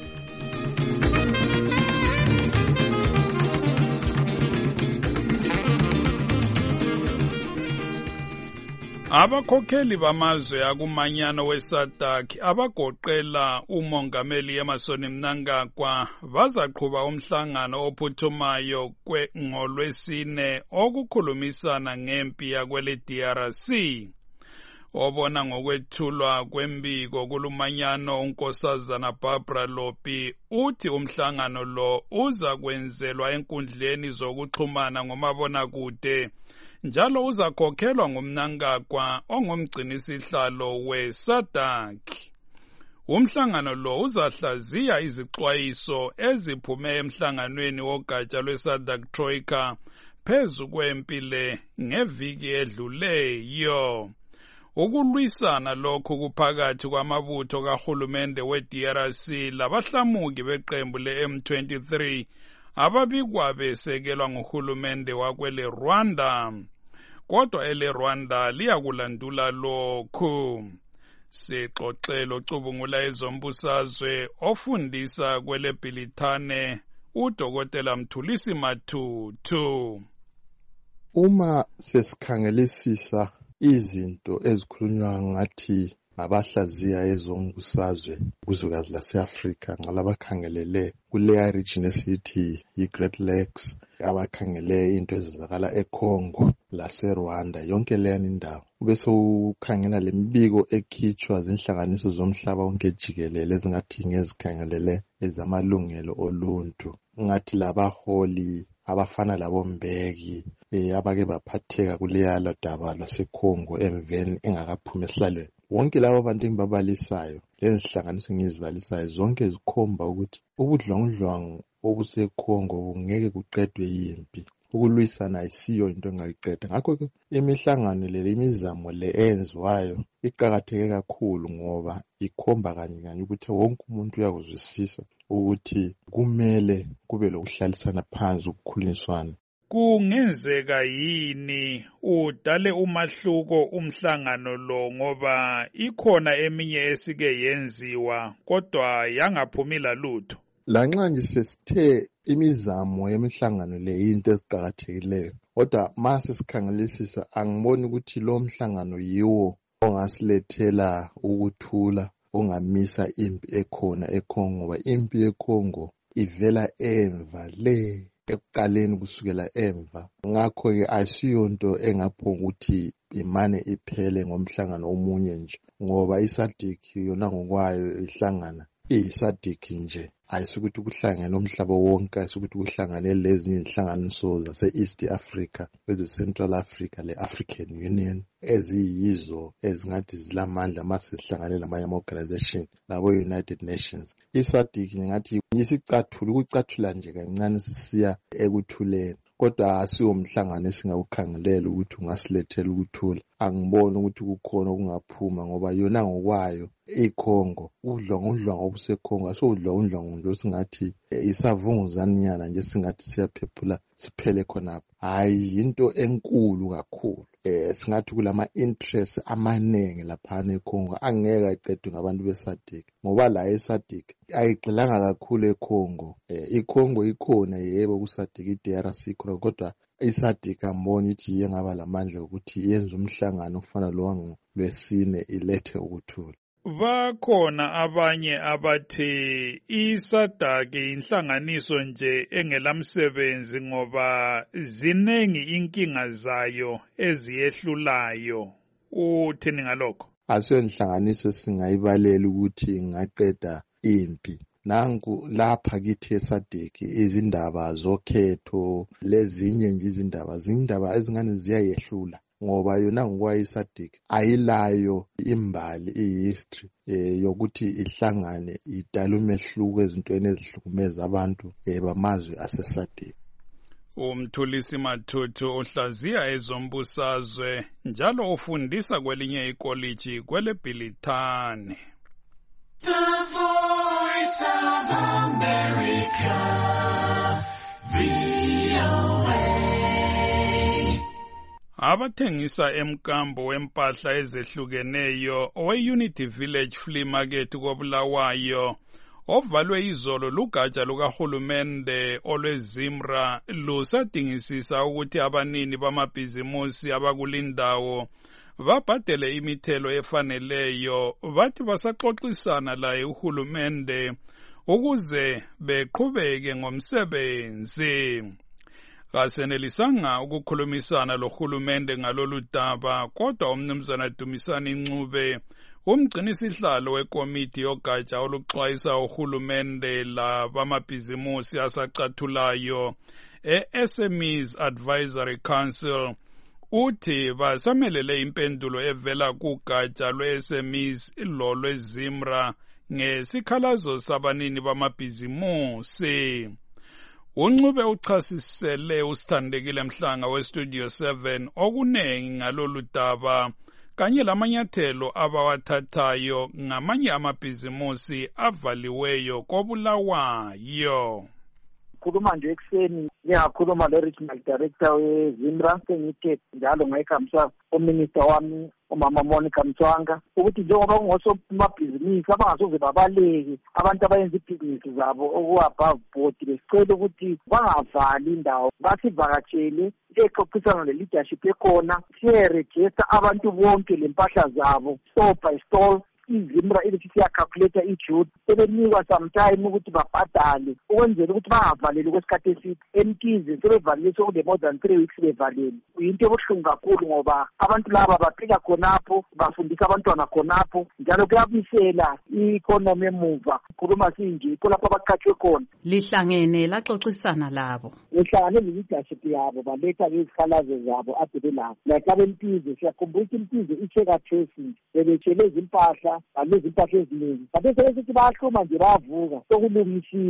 Abakhokheli bamazwe akumanyano weSADC abagoqela umongameli Emmerson Mnangagwa bazaqhuba umhlangano ophuthumayo ngolwesine okukhulumisana ngempi yakwele D R C. Obona ngokwethulwa kwembiko kulumanyano unkosazana Barbara Lopi uthi umhlangano lo uza kwenzelwa enkundleni zokuxhumana ngomabonakude njalo uzakhokhelwa ngumNangagwa ongumgcinisihlalo weSADC. Umhlangano lo uzahlaziya izixwayiso eziphume emhlanganweni wogatsha lweSADC Troika phezu kwempi le ngeviki edluleyo. Ukulwisana lokhu kuphakathi kwamabutho kahulumende we-D R C labahlamuki beqembu le-M twenty-three ababikwa besekelwa nguhulumende wakwele Rwanda. Kodwa ele Rwanda liyakulandula lokhu. Sixoxelo cubungula ezombusazwe ofundisa kwele Bhilithane uDokotela Mthulisi Mathuthu. Uma sesikhangelisisa izinto ezikhulunywa ngathi abahlaziya ezombusazwe kuzwekazi lase-Afrika ngalabakhangelele kuleya region esithi yi-Great Lakes, abakhangele into ezizakala eCongo lase-Rwanda, yonke leya indawo. Bese ukhangela lemibiko ekhitshwa zinhlanganiso zomhlaba wonke jikelele ezingathi ngezikhangelele ezamalungelo oluntu, ngathi labaholi abafana labo Mbeki eh abake baphatheka kuleya ladaba laseCongo emveni engakaphuma esihlalweni. Wonke labo bantu engibabalisayo lezihlanganiso ngizibalisayo zonke zikhomba ukuthi ubudlwangudlwangu obuseCongo bungeke kuqedwe yimpi. Ukulwisana ayisiyo into engayiqeda. Ngakho ke imihlangano le imizamo le enziwayo iqhakatheke kakhulu ngoba ikhomba kanye kanye ukuthi wonke umuntu uyakuzwisisa ukuthi kumele kube lokuhlalisana phansi ukukhulunyiswana Kungenzeka yini udale umahluko umhlangano lo ngoba ikhona eminye esike yenziwa kodwa yangaphumi lutho? Lanxa nje sesithe imizamo yemihlangano le into eziqakathekileyo, kodwa mase sikhangelisisa angiboni ukuthi lo mhlangano yiwo ongasilethela ukuthula, ongamisa impi ekhona eCongo, ngoba impi eCongo ivela emva le ekuqaleni kusukela emva. Ngakho-ke asiyonto engaphonga ukuthi imane iphele ngomhlangano omunye nje, ngoba iSADC yona ngokwayo ihlangana iyiSADC nje, ayisukuthi kuhlangene umhlaba wonke, ayisukuthi kuhlangane lezinye inhlanganiso zase-East Africa, kweze-Central Africa, le-African Union, eziyizo ezingathi zilamandla mase zihlangane lamanye ama-organization labo-United Nations. iSADC ngingathi yisicathula, ukucathula nje kancane sisiya ekuthuleni, kodwa asiwo mhlangano esingawukhangelela ukuthi ungasilethela ukuthula. Angiboni ukuthi kukhona okungaphuma ngoba yona ngokwayo iCongo udlwangudlwangu obuseCongo asudlwangudlwangu nje singathi isavunguzanyana nje singathi siyaphephula siphele khonapho. Hayi into enkulu kakhulu. Eh singathi kulama interest amanenge laphana eCongo angeke aqedwe ngabantu beSADC, ngoba la eSADC ayigxilanga kakhulu eCongo. Eh iCongo ikhona yebo kuSADC, i-D R C khona, kodwa iSADC amboni ukuthi yengaba lamandla ukuthi yenze umhlangano ofana lo lwesine ilethe ukuthula. Bakhona abanye abathi iSADC inhlanganiso nje engelamsebenzi ngoba zinengi inkinga zayo eziyehlulayo. Uthini ngalokho? Asiyo inhlanganiso singayibalela ukuthi ingaqeda impi. Nangu lapha kithi eSADC izindaba zokhetho lezinye nje izindaba zindaba ezingane ziyayehlula, ngoba yona ngokwayo iSADC ayilayo imbali ihistory eh yokuthi ihlangane idala umehluko ezintweni ezihlukumeza abantu eh bamazwe aseSADC. Umthulisi Mathuthu ohlaziya ezombusazwe njalo ufundisa kwelinye ikoliji kwele Bhilithane. The Voice of America, V O A. Abathengisa emkambo wempahla ezehlukeneyo owe-Unity Village Flea Market koBulawayo ovalwe izolo lugatsha lukahulumende olweZimra lusadingisisa ukuthi abanini bamabhizimusi abakulindawo babhadele imithelo efaneleyo. Bathi basaxoxisana laye uhulumende ukuze beqhubeke ngomsebenzi. Kasenelisanga ukukhulumisana lohulumende ngalolu daba, kodwa umnumzana Dumisani Ncube, umgcinisihlalo wekomiti yogatsha oluxwayisa uhulumende labamabhizimusi asacathulayo e-S M Es Advisory Council, uthi basamelele impendulo evela kugatsha lwe-S M Es lo lweZimra ngesikhalazo sabanini bamabhizimusi. Uncube uchasisele usithandekile Mhlanga weStudio seven okunengi ngalolu daba kanye lamanyathelo abawathathayo ngamanye amabhizimusi avaliweyo koBulawayo. Khuluma nje ekseni ngiyakhuluma lo-regional director weZimra sengithi njalo ngayikhambisa uminister wami umama Monica Mthwanga ukuthi njengoba kungosomabhizinisi abangasoze babaleke abantu abayenza ibhizinisi zabo oku-above board, besicela ukuthi bangavali indawo, basivakatshele exoxisana le-leadership ekhona, siye-register abantu bonke le mpahla zabo store by store. iZimra elithi siyacalculate ijude sebenikwa sometime ukuthi babhadale ukwenzela ukuthi bangavaleli kwesikhathi eside. Emkhize sebevalele sokule more than three weeks bevaleli. Into ebuhlungu kakhulu ngoba abantu laba baphila khonapho, bafundisa abantwana khonapho, njalo kuyabisela i-economy emuva. Khuluma sinje yikho lapho abaqhatshwe khona. Lihlangene laxoxisana labo. Lihlangane ne-leadership yabo baletha-ke izikhalazo zabo ade belabo. Like abemkhize siyakhumbula ukuthi imkhize i-checker tracing bebetshele izimpahla balezi impahla eziningi, babe sebesithi bayahluma nje bayavuka sokulungisiwe.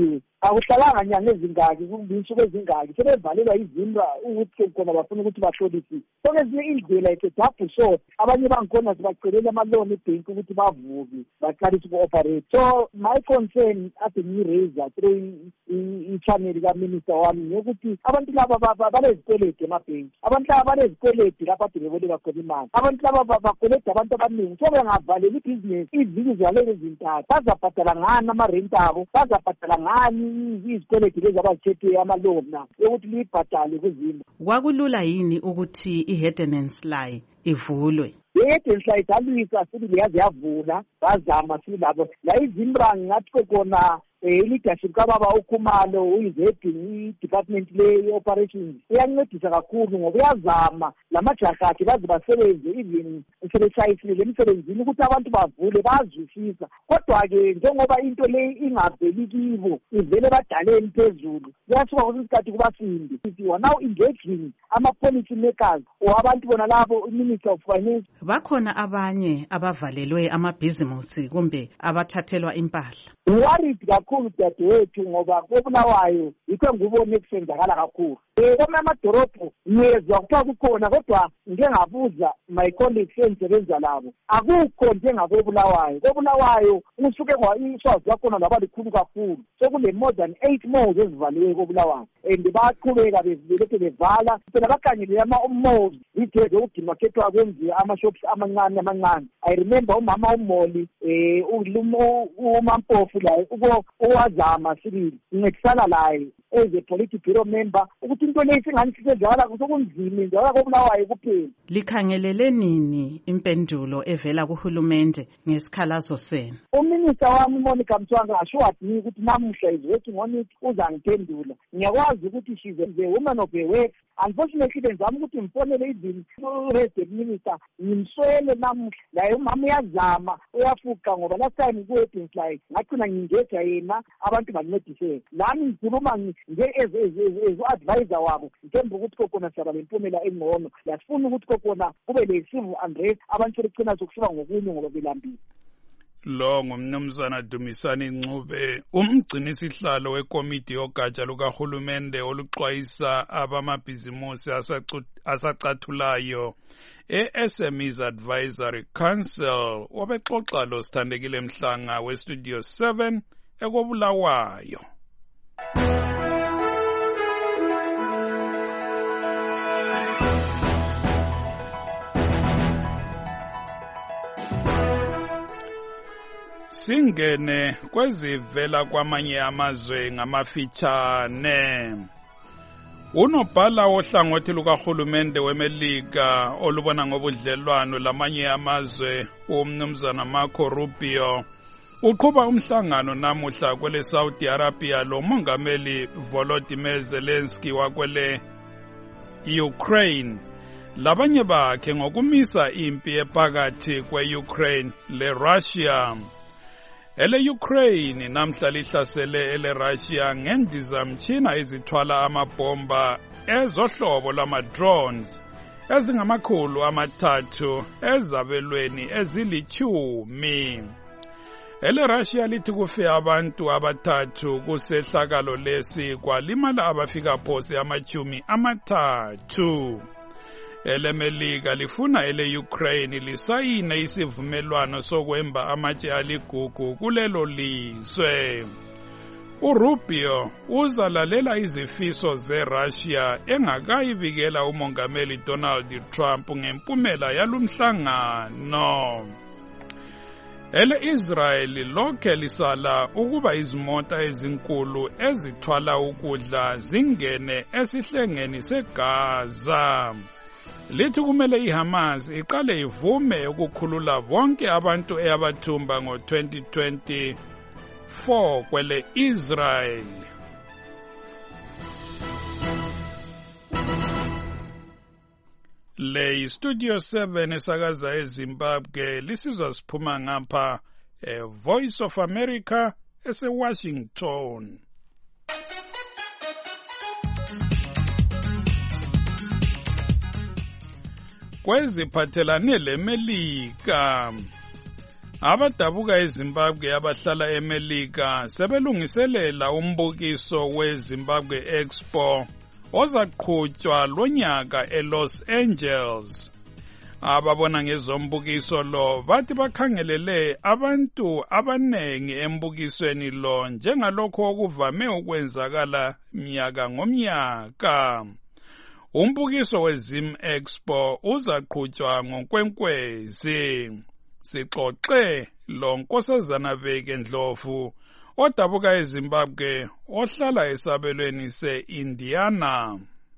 akuhlalanga nyanga ezingaki insuku ezingaki sebevalelwa izindra ukuthi khona bafuna ukuthi bahlolisise so ezinye indlela esedabu so abanye bangikhona sibacelela amaloni ebhenki ukuthi bavuke baqalise uku-operate. So my concern ade ngiyiraise through i-channel kaminister wami ngiyokuthi abantu laba balezikweleti emabhenki, abantu laba balezikweleti lapho ade beboleka khona imali, abantu laba bakweleta abantu abaningi. So bengavaleli ibhizinesi iviki zalezi zintathu bazabhadala ngani amarenti abo, bazabhadala ngani izikweleti lezi abazithethe amaloni na yokuthi liyibhadale kuzimo. Kwakulula yini ukuthi i-Hedenensly ivulwe? i-Hedenensly idalwisa sibili yaze yavula bazama silabo la izimbra ngathi khona i-leadership kababa uKhumalo uyizedini i-department le-operations iyancedisa kakhulu ngoba uyazama lamajaha akhe baze basebenze even sebeshayisile emsebenzini ukuthi abantu bavule bazwisisa. Kodwa-ke njengoba into le ingaveli kibo ivele badaleni phezulu kuyasuka kwesinye isikhathi kubasimbi. You are now engaging ama-policy makers or abantu bona labo i-Minister of Finance. Bakhona abanye abavalelwe amabhizimusi kumbe abathathelwa impahla. Worried kakhulu dadewethu ngoba koBulawayo yikho ngubone kusenzakala kakhulu. Eh kwamanye amadorobho ngiyezwa kuthiwa kukhona kodwa ngike ngabuza my colleagues engisebenza labo akukho njengakoBulawayo. koBulawayo usuke kwa iswazi lakhona laba likhulu kakhulu. So kule more than eight malls ezivaliwe koBulawayo and bayaqhubeka beveleke bevala phela bakanyele ama-malls itheze ukudimakethwa kwenziwa ama-shops amancane amancane. I remember umama uMoli eh uMampofu la uwazama sibili ngicela laye as a political bureau member ukuthi into le singani sisenzakala kusokunzima njalo koBulawayo kuphela. Likhangelele nini impendulo evela kuhulumende ngesikhalazo senu? Uminister wami Monica Mthwanga assured me ukuthi namuhla is working on it uzangiphendula. Ngiyakwazi ukuthi she's a woman of her words. Unfortunately benzama ukuthi ngifonele izini u-Rest Minister ngimswele namuhla la umama uyazama uyafuqa ngoba last time ku-Hedenensly ngacina ngingeja yena abantu bancediseke. Lami ngikhuluma nge-advisor wabo ngithemba ukuthi kokona siyaba lempumela engcono. Yasifuna ukuthi kokona kube le-civil unrest abantu sebegcina sokusuka ngokunye ngoba belambile. Lo ngumnumzana Dumisani Ncube, umgcinisihlalo wekomiti yogatsha lukahulumende oluxwayisa abamabhizimusi asacathulayo e-S M Es Advisory Council. Wabexoxa lo Sithandekile Mhlanga we-Studio seven ekoBulawayo. Singene kwezivela kwamanye amazwe ngamafitshane. Unobhala wohlangothi lukahulumende weMelika olubona ngobudlelwano lamanye amazwe umnumzana Marco Rubio uqhuba umhlangano namuhla kwele Saudi Arabia lo mongameli Volodymyr Zelensky wakwele Ukraine. Labanye bakhe ngokumisa impi ephakathi kwe-Ukraine le-Russia. Ele-Ukraine namhla lihlasele ele-Russia ngendizamtshina ezithwala amabhomba ezohlobo lama-drones ezingamakhulu amathathu ezabelweni ezilithumi. Ele-Russia lithi kufe abantu abathathu kusehlakalo lesi kwalimala abafika phose amachumi amathathu. Ele-Melika lifuna ele-Ukraine lisayine isivumelwano sokwemba amatshe aligugu kulelo lizwe. uRubio uzalalela izifiso ze-Russia engakayibikela umongameli Donald Trump ngempumela yalumhlangano. Ele-Israel lokhe lisala ukuba izimota ezinkulu ezithwala ukudla zingene esihlengeni seGaza. Lithi kumele iHamas iqale ivume ukukhulula bonke abantu eyabathumba ngo-twenty twenty-four kwele Israel. Le Studio seven esakaza eZimbabwe lisizwa siphuma ngapha Voice of America ese-Washington. Kweziphathelane leMelika Abadabuka eZimbabwe abahlala eMelika sebelungiselela umbukiso weZimbabwe Expo ozaqhutshwa lonyaka eLos Angeles. Ababona ngezombukiso lo bathi bakhangelele abantu abanengi embukisweni lo njengalokho okuvame ukwenzakala minyaka ngomnyaka. Umbukiso weZim Expo uzaqhutshwa ngonkwenkwezi. Sixoxe lo Nkosazana Bheki Ndlovu odabuka eZimbabwe ohlala esabelweni se-Indiana.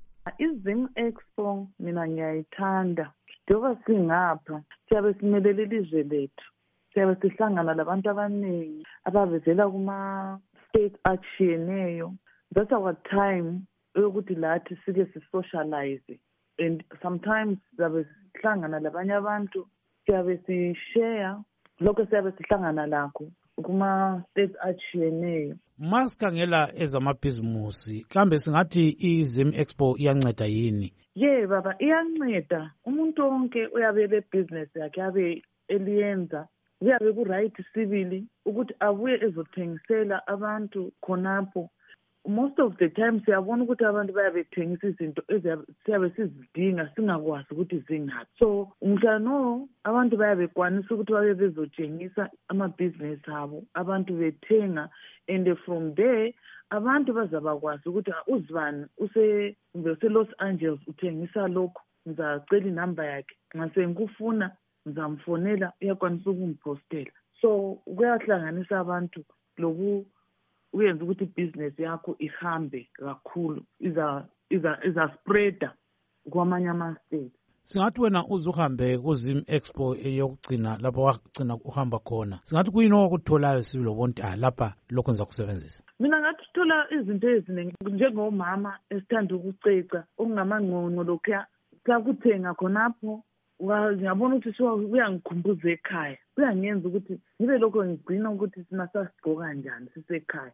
iZim Expo mina ngiyayithanda njengoba singapha siyabe simelele ilizwe lethu, siyabe sihlangana labantu abaningi abavela kuma-state atshiyeneyo. That's our time yokuthi lathi sike si-socialize, and sometimes siyabe sihlangana labanye abantu siyabe si-share lokho siyabe sihlangana lakho kuma-state atshiyeneyo. Masikhangela ezamabhizimusi kambe singathi iZim Expo iyanceda yini? Ye baba, iyanceda. Umuntu wonke uyabe lebhizinesi yakhe abe eliyenza, uyabe ku-right civili ukuthi abuye ezothengisela abantu khonapho. Most of the time siyabona ukuthi abantu bayabe bethengisa izinto siyabe sizidinga singakwazi ukuthi zingaphi. So mhla no abantu bayabe bekwanisa ukuthi babe bezotshengisa amabhizinesi abo, abantu bethenga, and from there abantu bazabakwazi ukuthi uzibani use use-Los Angeles uthengisa lokho, ngizacela inamba yakhe, nxa sengikufuna ngizamfonela, uyakwanisa ukungiphostela. So kuyahlanganisa abantu loku uyenza ukuthi ibhizinesi yakho ihambe kakhulu, iza iza iza spreader kwamanye ama-state. Singathi wena uzuhambe kuZim Expo eyokugcina lapho wagcina uhamba khona, singathi kuyini okutholayo sibilo bonke lapha lokho niza kusebenzisa? Mina ngathi thola izinto eziningi njengomama esithanda ukuceca okungamangqongqo lokhuya kakuthenga khonapho. Ngiyabona ukuthi uyangikhumbuza ekhaya, uyangenza ukuthi ngibe lokho ngigcina ukuthi sina sasigqoka njani sisekhaya.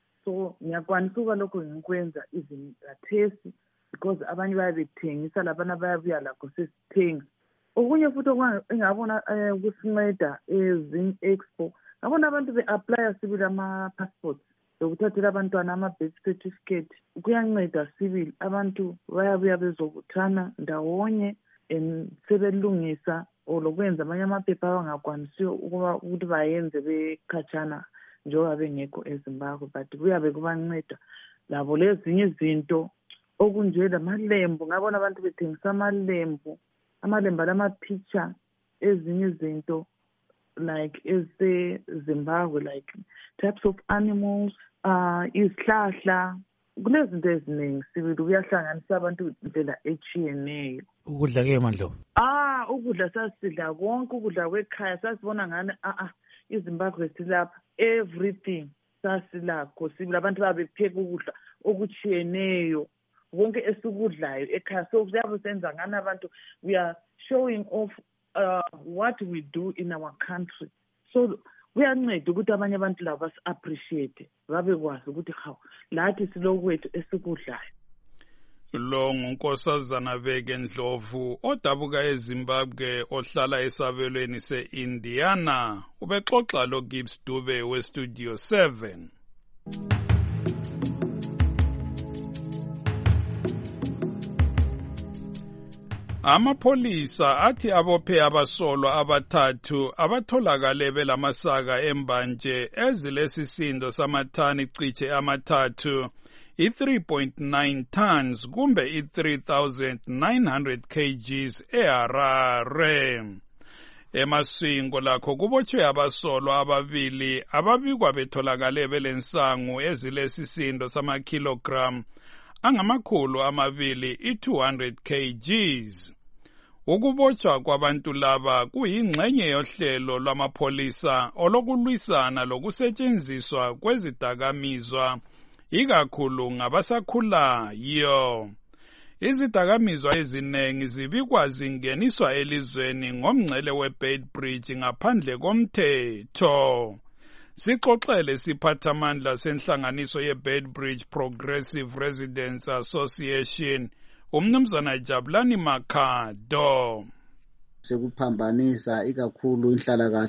So ngiyakwanisa ukuba lokho ngikwenza izintathesi because abanye bayabethengisa labana bayabuya lakho sesithenga. Okunye futhi engabona ukusinceda eZim Expo, ngabona abantu be-aplya sibili ama-passports zokuthathela abantwana ama-birth certificate. Kuyanceda sibili, abantu bayabuya bezobuthana ndawonye and sebelungisa or lokwenza amanye amaphepha abangakwanisiyo ukuba ukuthi bayenze bekhatshana njengoba bengekho eZimbabwe, but kuyabe kubanceda labo lezinye izinto okunje lamalembu. Ngabona abantu bethengisa amalembu, amalembu alama-picture, ezinye izinto like eze-Zimbabwe, like types of animals, uh, izihlahla, kunezinto eziningi sibili kuyahlanganisa abantu indlela etshiyeneyo. Ukudla ke mandlo? Ah, ukudla sasidla konke ukudla kwekhaya, sasibona ngani ah ah iZimbabwe silapha everything sasilakho sibili. Abantu babepheka ukudla okutshiyeneyo konke esikudlayo ekhaya. So kuyabe senza ngani abantu, we are showing off uh, what we do in our country. So kuyanceda ukuthi abanye abantu labo basi-appreciate, babekwazi ukuthi hawu lathi silokwethu esikudlayo. Lo nguNkosazana Bheki Ndlovu odabuka eZimbabwe ohlala esabelweni se-Indiana, ubexoxa lo Gibbs Dube weStudio seven. Amapholisa athi abophe abasolwa abathathu abatholakale belamasaka embanje ezilesisindo samathani ciche amathathu i-three point nine tons kumbe i-three thousand nine hundred kilograms eHarare. Emasingo lakho kubotshwe abasolwa ababili ababikwa betholakale belensangu ezilesisindo samakilogram angamakhulu amabili i-two hundred kilograms. Ukubotshwa kwabantu laba kuyingxenye yohlelo lwamapholisa olokulwisana lokusetshenziswa kwezidakamizwa ikakhulu ngabasakhulayo. Izidakamizwa eziningi zibikwa zingeniswa elizweni ngomngcele weBeitbridge ngaphandle komthetho. Sixoxele siphathamandla senhlanganiso yeBeitbridge Progressive Residents Association, umnumzana Jabulani Makhado. Sekuphambanisa ikakhulu inhlalakahle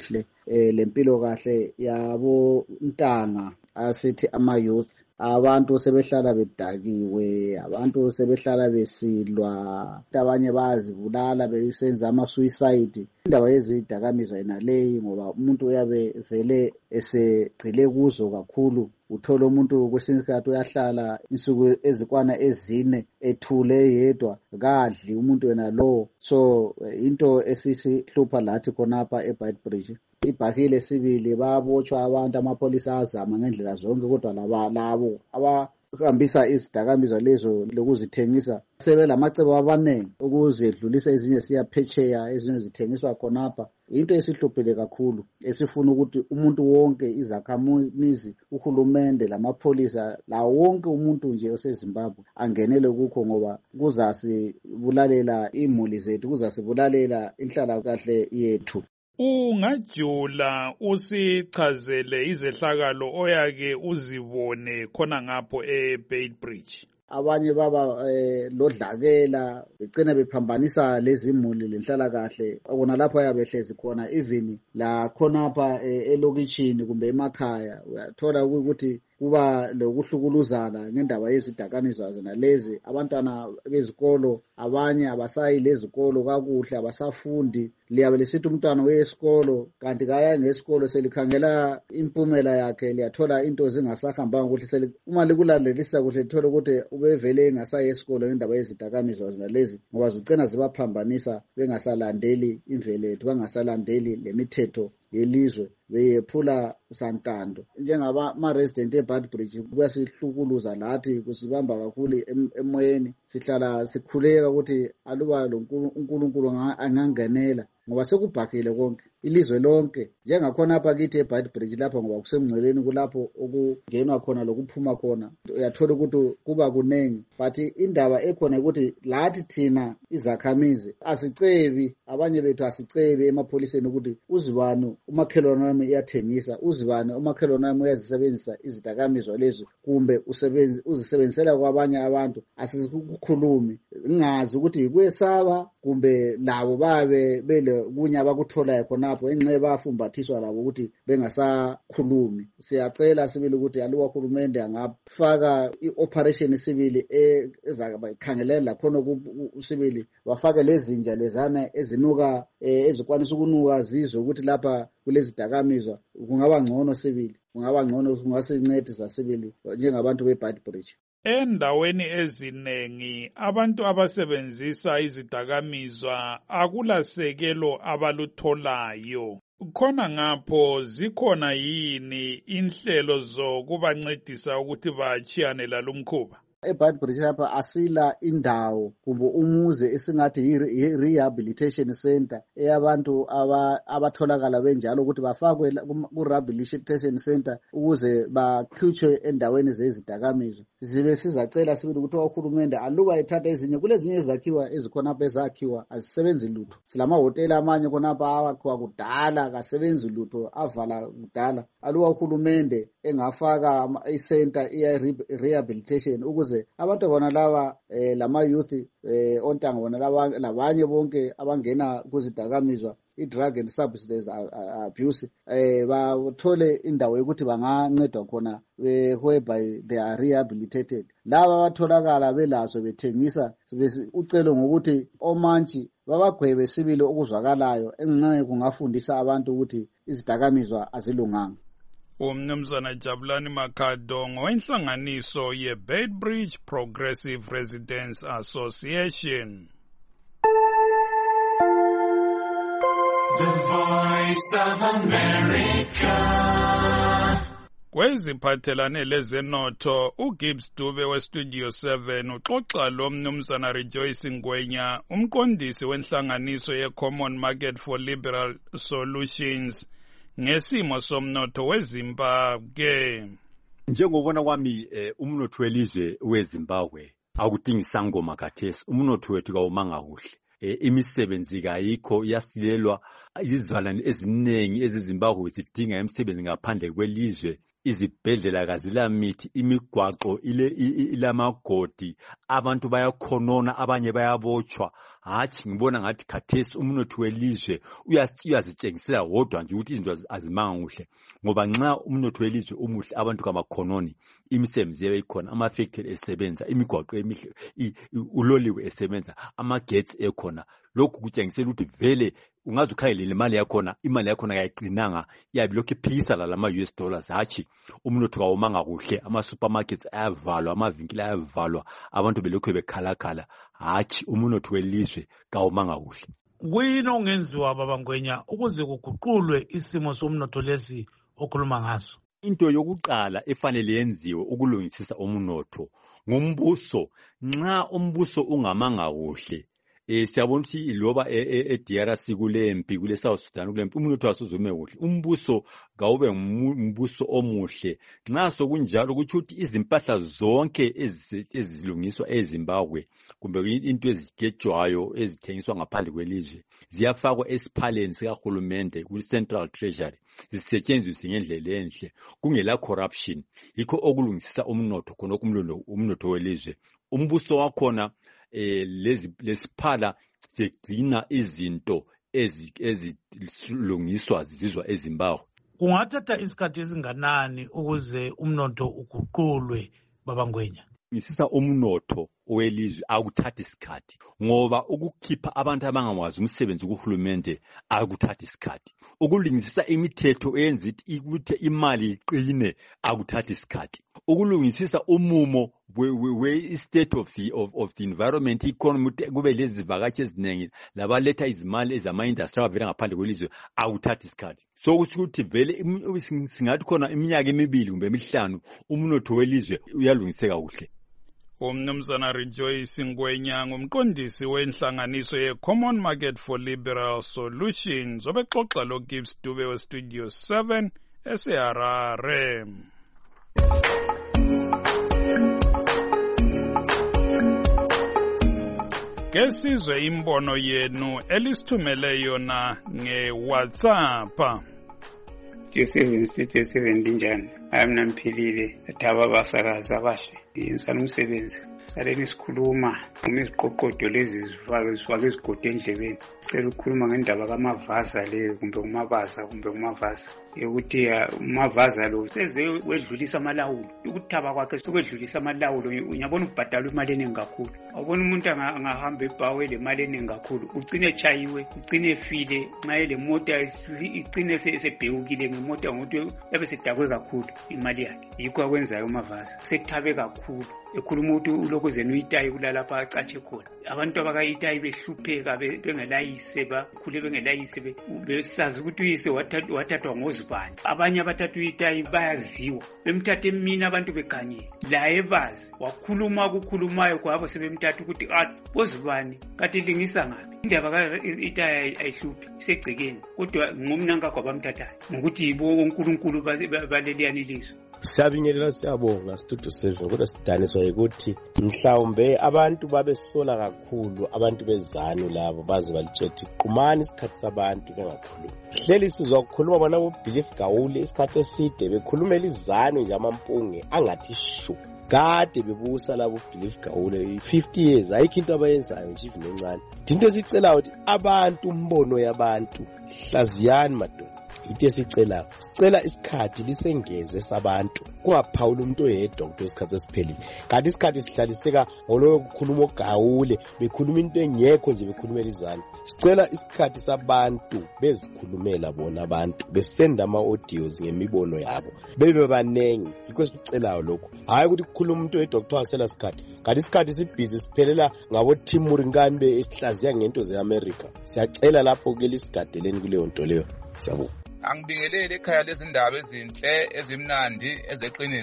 eh, lempilo kahle yabo ntanga asithi ama-youth abantu sebehlala bedakiwe, abantu sebehlala besilwa, abanye bayazibulala besenza ama-suicide. Indaba yezidakamizwa yena leyi ngoba umuntu uyabe vele esegqile kuzo kakhulu. Uthola umuntu kwesinye isikhathi uyahlala insuku ezikwana ezine ethule yedwa, kadli umuntu yena lowo. So into esisihlupha lathi khonapha eBeitbridge, ibhakile sibili bayabotshwa abantu, amapholisa azama ngendlela zonke, kodwa laba labo abahambisa izidakamizwa lezo lokuzithengisa sebelamacebo abaningi ukuzedlulisa ezinye siya phetsheya, ezinye zithengiswa khonapha. Into esihluphile kakhulu esifuna ukuthi umuntu wonke, izakhamizi, uhulumende, lamapholisa, la wonke umuntu nje oseZimbabwe angenele kukho, ngoba kuzasibulalela imuli zethu, kuzasibulalela inhlalakahle yethu. Ungajula usichazele izehlakalo oyake uzibone khona ngapho eBeitbridge. Abanye baba eh, lodlakela begcina bephambanisa lezi imuli lenhlalakahle akona lapho yabehlezi khona, even la khonapha eh, elokishini kumbe emakhaya uyathola ukuthi kuba lokuhlukuluzana ngendaba yezidakamizwa zona lezi. Abantwana bezikolo abanye abasayi lezikolo kakuhle, abasafundi. Liyabe lisithi umntwana wesikolo kanti kaya ngesikolo selikhangela impumela yakhe, liyathola into zingasahambanga kuhle. Uma likulandelisa kuhle lithola ukuthi ubevele engasayi esikolo ngendaba yezidakamizwa zona lezi, ngoba zigcina zibaphambanisa bengasalandeli imvelo yethu, bengasalandeli lemithetho yelizwe, beyephula santando. Njengaba ma-resident eBeitbridge kuyasihlukuluza lathi, kusibamba kakhulu emoyeni. Sihlala sikhuleka ukuthi aluba lo uNkulunkulu angangenela, ngoba sekubhakile konke ilizwe lonke. Njengakhona apha kithi eBeitbridge lapha, ngoba kusemngceleni kulapho okungenwa khona lokuphuma khona, uyathola ukuthi kuba kunengi. But indaba ekhona ukuthi lathi thina izakhamizi asicebi, abanye bethu asicebi emapholiseni ukuthi uzibani umakhelwane wami iyathengisa, uzibani umakhelwane wami uyazisebenzisa izidakamizwa lezo, kumbe usebenzi uzisebenzisela kwabanye abantu. Asikukhulumi ngazi ukuthi kwesaba kumbe labo babe bele kunye abakutholayo khonapho enxe bafumbathiswa labo ukuthi bengasakhulumi. Siyacela sibili ukuthi aluba uhulumende angafaka i-operation sibili ezakhangelela khona usibili, bafake lezinja lezana ezinuka ezikwanisa ukunuka zizwe ukuthi lapha kulezi dakamizwa kungaba ngcono sibili, kungaba ngcono, kungasincedisa sibili njengabantu beBeitbridge. Endaweni ezinengi abantu abasebenzisa izidakamizwa akulasekelo abalutholayo. Khona ngapho zikhona yini inhlelo zokubancedisa ukuthi bachiyane lalumkhuba? eBeitbridge lapha asila indawo kumbe umuze esingathi yi-rehabilitation center eyabantu abatholakala benjalo ukuthi bafakwe ku-rehabilitation center ukuze bakhutshwe endaweni zezidakamizwa. Zibe sizacela sibili ukuthi uhulumende aluba ethatha ezinye kulezinye ezakhiwa ezikhonapha ezakhiwa azisebenzi lutho. Silamahoteli amanye khonapha awakhiwa kudala kasebenzi lutho, avala kudala. Aluba uhulumende engafaka i-center iya-rehabilitation ukuze abantu bona laba eh, lama youth eh, ontanga bona laba labanye bonke abangena kuzidakamizwa i-drug and substance abuse eh, bathole indawo yokuthi bangancedwa khona whereby they are rehabilitated. Laba batholakala belazo bethengisa ucelo ngokuthi omantshi babagwebe sibili okuzwakalayo engxe kungafundisa abantu ukuthi izidakamizwa azilunganga. Umnumzana Jabulani Makhado ngowenhlanganiso ye-Beitbridge Progressive Residents Association. The Voice of America. Kweziphathelane lezenotho, uGibbs Dube weStudio seven uxoxa lo mnumzana Rejoice Ngwenya, umqondisi wenhlanganiso ye-Common Market for Liberal Solutions, ngesimo somnotho weZimbabwe. Njengobona kwami eh, umnotho welizwe weZimbabwe akudingisangoma khathesi. Umnotho wethu kawumanga kuhle. Eh, imisebenzi kayikho, yasilelwa izizalwane eziningi ezizimbabwe zidinga imisebenzi ngaphandle kwelizwe. Izibhedlela kazilamithi, imigwaqo ile ilamagodi, abantu bayakhonona, abanye bayabotshwa. Hathi ngibona ngathi khathesi umnotho welizwe uyazitshengisela wodwa nje ukuthi izinto azimanga kuhle, ngoba nxa umnotho welizwe umuhle abantu kamakhononi, imisebenzi yabe ikhona, amafactory esebenza, imigwaqo emihle, uloliwe esebenza, amagetsi ekhona. Lokhu kutshengisela ukuthi vele ungaze ukhangelele imali yakhona, imali yakhona kayiqinanga, iyabe lokhu iphikisana lama U S dollars. Hathi umnotho kawumanga kuhle, ama supermarkets ayavalwa, amavinkili ayavalwa, abantu belokhu bekhalakhala. Hathi umnotho welizwe kawumanga kuhle. Kuyini ongenziwa babangwenya ukuze kuguqulwe isimo somnotho lesi okhuluma ngaso? Into yokuqala efanele yenziwe ukulungisisa umnotho ngumbuso. Nxa umbuso ungamanga kuhle, Eh siyabona ukuthi loba e-D R C kulempi kule South Sudan kulempi umnotho wasuzume kuhle, umbuso kawube umbuso omuhle. Nxa sokunjalo ukuthi uthi izimpahla zonke ezilungiswa eZimbabwe kumbe into ezigejwayo ezithengiswa ngaphandle kwelizwe ziyafakwa esiphaleni sikahulumende ku Central Treasury, zisetshenziswe ngendlela enhle kungela corruption. Yikho okulungisisa umnotho khona okumlondo umnotho welizwe. Umbuso wakhona eh lezi lesiphala segcina izinto ezilungiswa zizizwa eZimbabwe. Kungathatha isikhathi esinganani ukuze umnotho uguqulwe babangwenya? Ngisisa umnotho welizwe akuthathi isikhathi, ngoba ukukhipha abantu abangakwazi umsebenzi kuhulumende akuthathi isikhathi. Ukulungisisa imithetho eyenza ukuthi imali iqine akuthathi isikhathi. Ukulungisisa umumo we state of the of, of the environment economy kube lezi vakashi ezinengi labaletha izimali ezama industry avela ngaphandle kwelizwe akuthathi isikhathi. So ukuthi vele singathi khona iminyaka emibili kumbe emihlanu umnotho welizwe uyalungiseka kuhle. Umnumzana Rejoice Ngwenya ngumqondisi wenhlanganiso ye-Common Market for Liberal Solutions obexoxa lo Gibbs Dube we Studio seven eseHarare. Kesizwe imbono yenu elisithumele yona nge-WhatsApp. Studio Studio seven linjani? Ayamna mphilile athaba basakaza abasha insana umsebenzi saleni isikhuluma umiziqoqodo lezi zifake zifake izigodi endlebeni. Sicela ukukhuluma ngendaba kamavaza le kumbe umabaza kumbe umavaza ukuthi umavaza lo seze wedlulisa amalawulo ukuthaba kwakhe sokwedlulisa amalawulo. Uyabona ukubhadala imali eningi kakhulu, awubona umuntu angahamba ebhawe le mali eningi kakhulu ugcine echayiwe ugcine efile nxa le moto igcine sebhekukile ngemoto ngokuthi yabe sedakwe kakhulu imali yakhe. Yikho akwenzayo umavaza sethabe kakhulu ekhuluma ukuthi uloko zenu itayi kulalapha acatshe khona. Abantu abakayitayi behlupheka bengelayise bakhule bengelayise besazi ukuthi uyise wathathwa ngozibani. Abanye abathathu itayi bayaziwa bemthatha emina abantu beganyile laye bazi wakhuluma ukukhulumayo kwabo sebemthatha ukuthi athi ozibani kati lingisa ngapi. Indaba ka itayi ayihluphi segcekeni kodwa ngomnanga kwabamthathayo ngokuthi yibo uNkulunkulu baleliyani lizwe. Siyabingelela siyabonga Studio seven kodwa sidaniswa ukuthi mhlawumbe abantu babesola kakhulu abantu bezanu labo baze balithethe qumani isikhathi sabantu bengakhulumi. Hleli sizwa ukukhuluma bona uBelief Gawule isikhathi eside bekhulumela izanu nje amampunge angathi shu. Kade bebusa labo uBelief Gawule fifty years ayikho into abayenzayo nje even encane. Into esicela ukuthi abantu umbono yabantu hlaziyani madoda. Into esicela sicela isikhathi lisengeze sabantu kungaphawula umuntu oyedwa ukuthi isikhathi esiphelile. Kanti isikhathi sihlaliseka ngoloyo kukhuluma oGawule bekhuluma into engekho nje bekhulumela izanu. Sicela isikhathi sabantu bezikhulumela bona abantu besenda ama audios ngemibono yabo bebe banengi. Yikho sicelayo lokho, hayi ukuthi kukhuluma umuntu oyedwa kuthiwa sela isikhathi. Kanti isikhathi sibhizi siphelela ngabo Timur Ngani behlaziya ngento zeAmerica. Siyacela lapho ke lisigadeleni kuleyo nto leyo. Siyabonga. Angibingelele ekhaya lezindaba ezinhle ezimnandi ezeqiniso.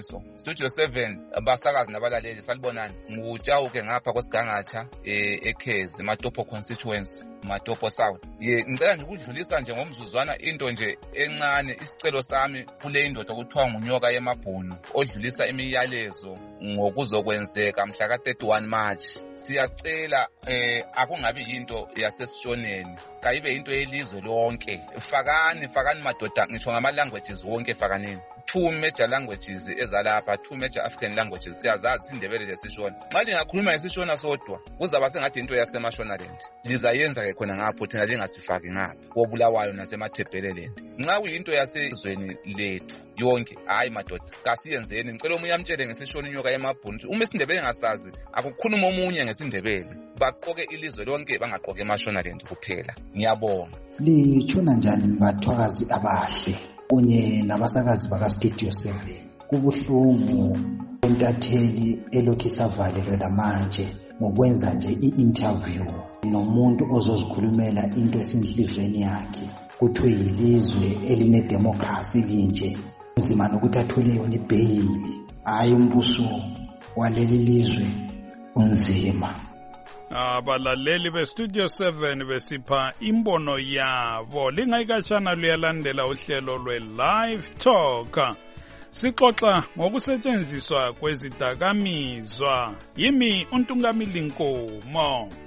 Studio seven abasakazi nabalaleli salibonani ngutshawuke ngapha kwesigangatsha eh eKhezi Matopo constituency Matopo South. Ye ngicela nje ukudlulisa nje ngomzuzwana into nje encane isicelo sami kule indoda okuthiwa nguNyoka yemabhunu odlulisa imiyalezo ngokuzokwenzeka mhla ka thirty-one March. Siyacela eh akungabi into yasesishoneni kayibe into yelizwe lonke. Fakani fakani madoda ngisho ngama languages wonke fakanini. Two major languages ezalapha, two major African languages siyazazi sindebele lesishona. Nxa lingakhuluma isishona sodwa kuzaba sengathi into yaseMashonaland. Lizayenza ke khona ngapho thina lingasifaki ngapha kobulawayo nasemathebheleleni. Nxa kuyinto yasezweni lethu yonke hayi madoda kasiyenzeni. Ngicela omunye amtshele ngesishona inyoka yemabhunu uma isindebele ngasazi akukhuluma omunye ngesindebele baqoke ilizwe lonke bangaqoke eMashonaland kuphela. Ngiyabonga. Litshona njani nibathwakazi abahle kunye nabasakazi baka Studio seven? Kubuhlungu entatheli elokhu isavalelwe lamanje ngokwenza nje i-interview nomuntu ozozikhulumela into esinhlizweni yakhe kuthiwe yilizwe eline democracy linje nzima nokuthi athole yona ibhayili. Hayi umbuso waleli lizwe unzima. Abalaleli beStudio seven besipha imbono yabo. Lingayikashana luyalandela uhlelo lwe-Live Talk. Sixoxa ngokusetshenziswa kwezidakamizwa. Yimi uNtungamili Nkomo.